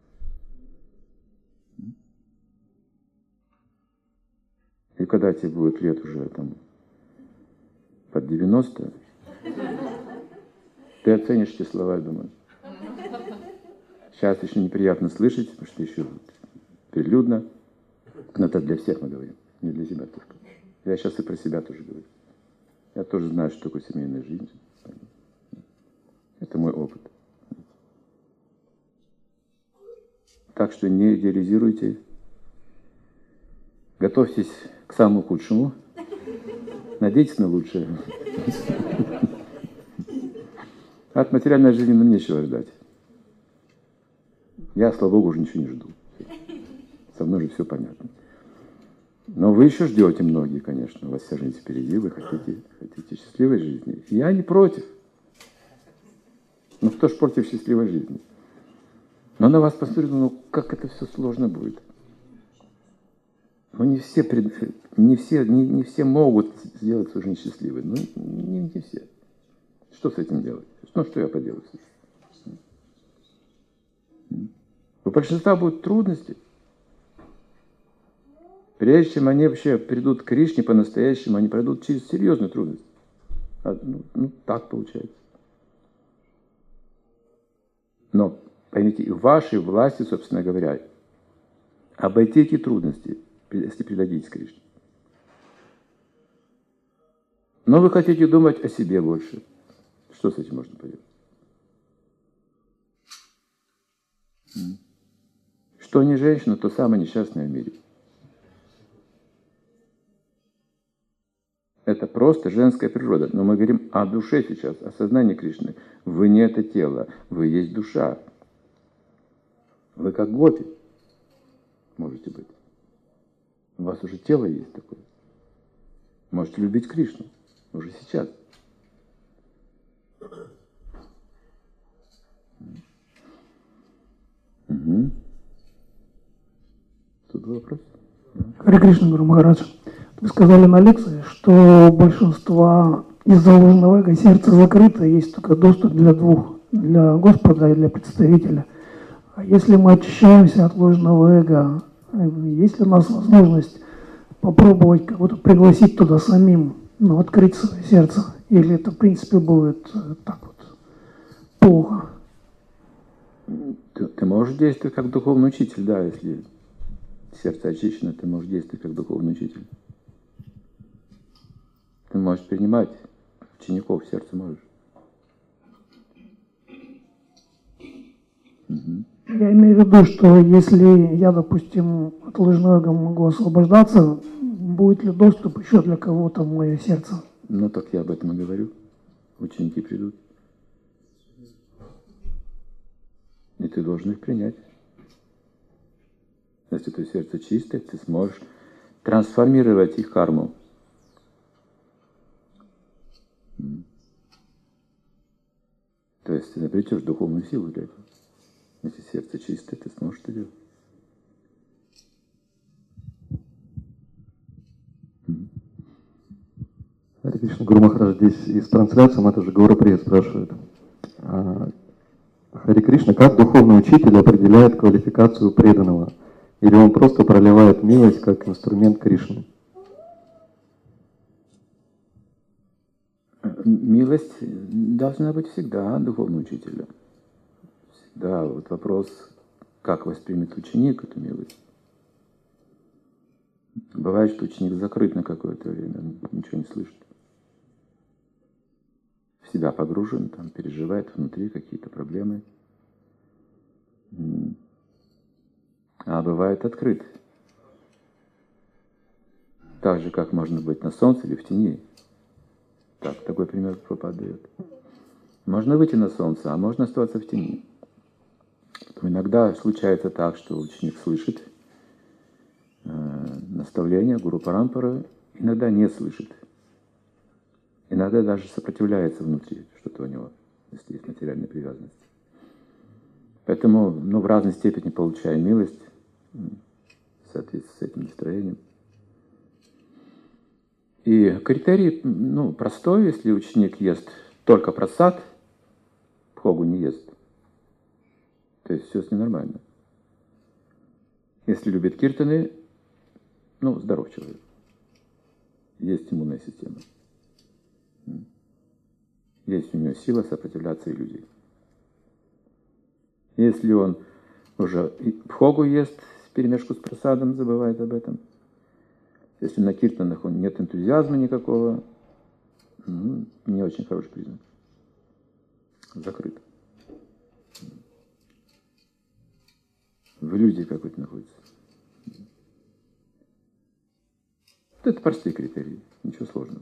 И когда тебе будет лет уже там под 90, ты оценишь эти слова, я думаю. Сейчас еще неприятно слышать, потому что еще прилюдно. Но это для всех мы говорим, не для себя только. Я сейчас и про себя тоже говорю. Я тоже знаю, что такое семейная жизнь. Это мой опыт. Так что не идеализируйте. Готовьтесь к самому худшему. Надейтесь на лучшее. От материальной жизни нам нечего ждать. Я, слава Богу, уже ничего не жду. Со мной же все понятно. Но вы еще ждете, многие, конечно. У вас вся жизнь впереди, вы хотите счастливой жизни. Я не против. Ну кто ж против счастливой жизни? Но на вас посмотрю, ну как это все сложно будет. Ну не все могут сделать свою жизнь счастливой. Ну не все. Что с этим делать? Ну что я поделаю с этим? У большинства будут трудности. Прежде чем они вообще придут к Кришне по-настоящему, они пройдут через серьезную трудность. Так получается. Но, поймите, и в вашей власти, собственно говоря, обойти эти трудности, если предадитесь Кришне. Но вы хотите думать о себе больше. Что с этим можно поделать? Что не женщина, то самая несчастная в мире. Это просто женская природа. Но мы говорим о душе сейчас, о сознании Кришны. Вы не это тело, вы есть душа. Вы как гопи можете быть. У вас уже тело есть такое. Можете любить Кришну уже сейчас. Угу. Тут был вопрос? Харе Кришна, Гуру Махарадж. Вы сказали на лекции, что у большинства из-за ложного эго сердце закрыто, есть только доступ для двух, для Господа и для представителя. А если мы очищаемся от ложного эго, есть ли у нас возможность попробовать кого-то пригласить туда самим, открыть свое сердце? Или это, в принципе, будет так вот плохо? Ты можешь действовать как духовный учитель, да, если сердце очищено, ты можешь действовать как духовный учитель. Ты можешь принимать учеников, в сердце можешь. Угу. Я имею в виду, что если я, допустим, от ложного эго могу освобождаться, будет ли доступ еще для кого-то в мое сердце? Ну, так я об этом и говорю. Ученики придут. И ты должен их принять. Если твое сердце чистое, ты сможешь трансформировать их карму. То есть ты обретешь духовную силу для этого. Если сердце чистое, ты сможешь это делать. Харе Кришна, Гуру Махарадж, здесь из трансляции это же Гаура Прия спрашивает. Харе Кришна, как духовный учитель определяет квалификацию преданного? Или он просто проливает милость как инструмент Кришны? Милость должна быть всегда духовного учителя. Всегда. Вот вопрос, как воспримет ученик эту милость. Бывает, что ученик закрыт на какое-то время, ничего не слышит. В себя погружен, там переживает внутри какие-то проблемы. А бывает открыт. Так же, как можно быть на солнце или в тени. Такой пример Прабхупада дает. Можно выйти на солнце, а можно оставаться в тени. Иногда случается так, что ученик слышит наставления Гуру Парампары, иногда не слышит. Иногда даже сопротивляется внутри, что-то у него, если есть материальная привязанность. Поэтому в разной степени получаем милость в соответствии с этим настроением. И критерий, простой, если ученик ест только прасад, бхогу не ест. То есть все с ним нормально. Если любит киртаны, здоров человек. Есть иммунная система. Есть у него сила сопротивляться иллюзии. Если он уже бхогу ест вперемешку с прасадом, забывает об этом. Если на киртанах нет энтузиазма никакого, не очень хороший признак. Закрыт. В иллюзии какой-то находится. Это простые критерии, ничего сложного.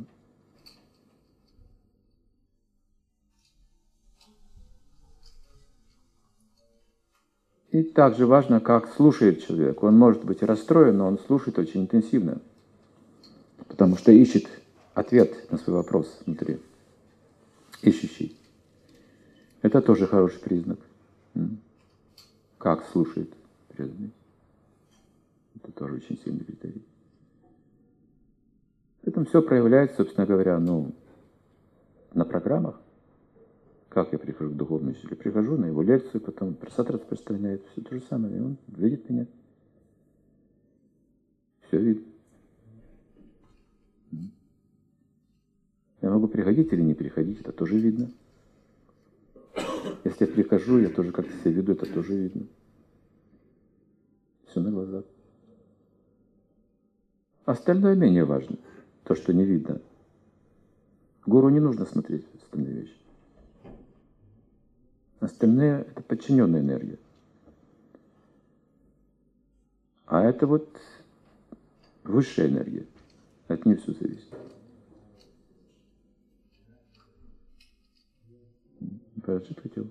И также важно, как слушает человек. Он может быть расстроен, но он слушает очень интенсивно. Потому что ищет ответ на свой вопрос внутри. Ищущий. Это тоже хороший признак. Как слушает преданный. Это тоже очень сильный критерий. Поэтому все проявляется, собственно говоря, на программах. Как я прихожу к духовному учителю? Прихожу на его лекцию, потом прасад распространяет. Все то же самое. И он видит меня. Все видно. Я могу приходить или не приходить, это тоже видно. Если я прихожу, я тоже как-то себя веду, это тоже видно. Все на глазах. Остальное менее важно. То, что не видно. Гуру не нужно смотреть остальные вещи. Остальное – это подчиненная энергия. А это вот высшая энергия. От нее все зависит. Парашют хотел.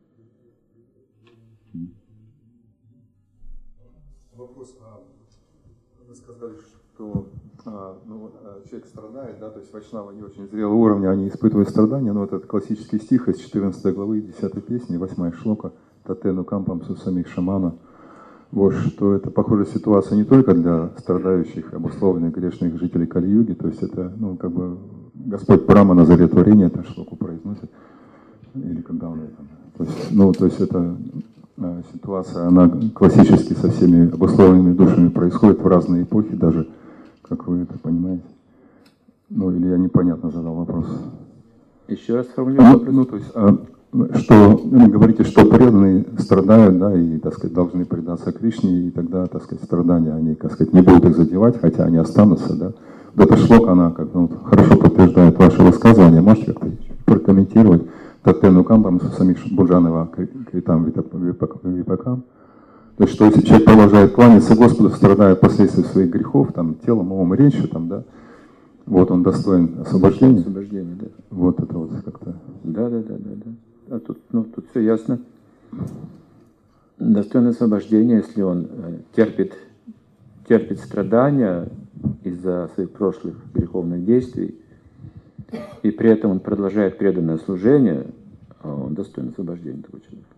Вопрос. Вы сказали, что человек страдает, да, то есть вайшнавы не очень зрелого уровня, они испытывают страдания, но вот этот классический стих из 14 главы 10 песни, 8 шлока, «Татену кампам сусамих шамана», вот, что это похожая ситуация не только для страдающих, обусловленных грешных жителей Кали-юги, то есть это, как бы, Господь Брахма на заре творения эту шлоку произносит, или когда он это, то есть это ситуация, она классически со всеми обусловленными душами происходит в разные эпохи, даже, как вы это понимаете. Или я непонятно задал вопрос. Еще раз сформулирую вопрос. То есть, что вы говорите, что преданные страдают, да, и, так сказать, должны предаться Кришне, и тогда, так сказать, страдания, они, так сказать, не будут их задевать, хотя они останутся, да. Вот эта шлока, она как бы хорошо подтверждает ваше высказывание. Можете как-то прокомментировать? Татену кампам самих Буджанова критам випакам. То есть, что если человек продолжает кланяться Господу, страдает последствий своих грехов, там, телом, умом и речью, там, да, вот он достоин освобождения. Освобождение, да. Вот это вот как-то. Да. А тут все ясно. Достоин освобождения, если он терпит страдания из-за своих прошлых греховных действий, и при этом он продолжает преданное служение, он достоин освобождения такого человека.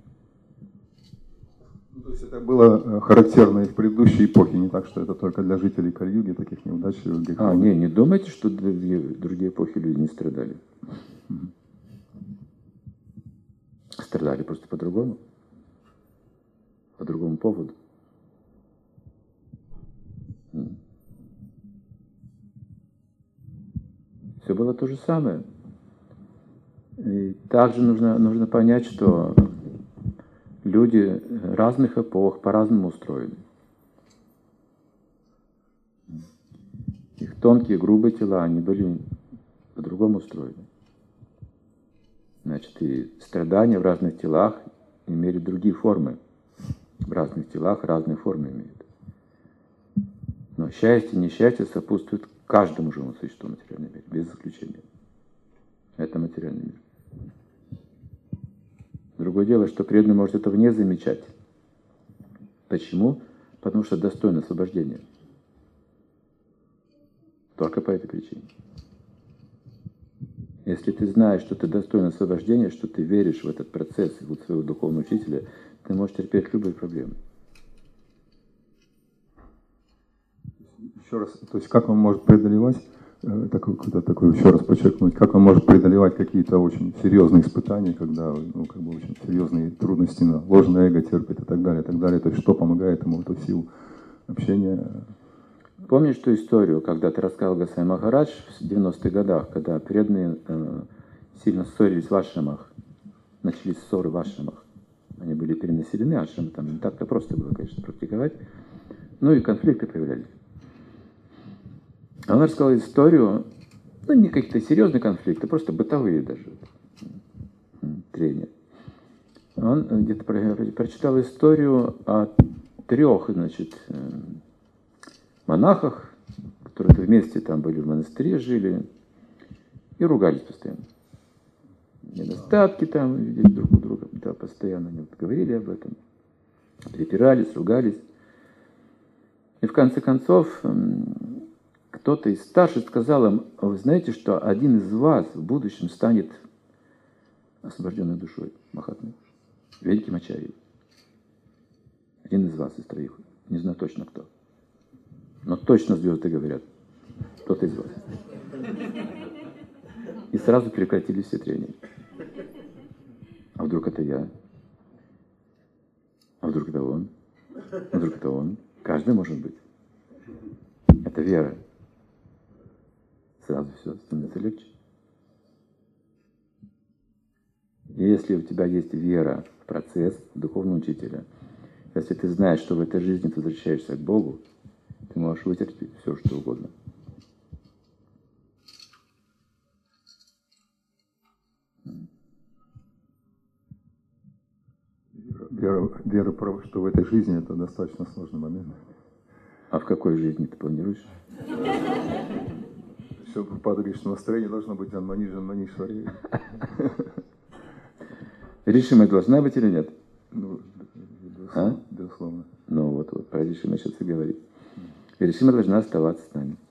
То есть это было характерно и в предыдущей эпохе, не так, что это только для жителей Кали-юги, таких неудачливых грехов. Не думайте, что в другие эпохи люди не страдали. Страдали просто по-другому. По другому поводу. Все было то же самое. И также нужно понять, что люди разных эпох по-разному устроены. Их тонкие, грубые тела, они были по-другому устроены. Значит, и страдания в разных телах имели другие формы. В разных телах разные формы имеют. Но счастье и несчастье сопутствуют каждому живому существу в материальном мире, без исключения. Это материальный мир. Другое дело, что преданный может этого не замечать. Почему? Потому что достоин освобождения. Только по этой причине. Если ты знаешь, что ты достоин освобождения, что ты веришь в этот процесс, в своего духовного учителя, ты можешь терпеть любые проблемы. Еще раз, то есть как он может преодолевать, такой еще раз подчеркнуть, как он может преодолевать какие-то очень серьезные испытания, когда очень серьезные трудности на ложное эго терпит и так далее, и так далее. То есть что помогает ему эту силу общения? Помнишь ту историю, когда ты рассказал Госвами Махарадж в 90-х годах, когда преданные сильно ссорились в ашрамах, начались ссоры в ашрамах. Они были перенаселены, ашрамы там не так-то просто было, конечно, практиковать. И конфликты появлялись. Он рассказал историю, не какие-то серьезные конфликты, просто бытовые даже, трения. Он где-то прочитал историю о 3, монахах, которые вместе там были в монастыре, жили и ругались постоянно. Недостатки там видели друг у друга, да, постоянно они говорили об этом, припирались, ругались. И в конце концов кто-то из старших сказал им: вы знаете, что один из вас в будущем станет освобожденной душой, Махатмой, великим ачарьей. Один из вас, из 3, не знаю точно кто. Но точно звезды говорят, кто-то из вас. И сразу прекратились все трения. А вдруг это я? А вдруг это он? А вдруг это он? Каждый может быть. Это вера. Сразу все становится легче. И если у тебя есть вера в процесс духовного учителя, если ты знаешь, что в этой жизни ты возвращаешься к Богу, ты можешь вытерпеть все, что угодно. Вера, что в этой жизни это достаточно сложный момент. А в какой жизни ты планируешь? Все падает, что настроение должно быть Джанмани Швари. Решимость должна быть или нет? Ну, безусловно. Ну вот про решимость сейчас и говорит. И решимость должна оставаться с нами.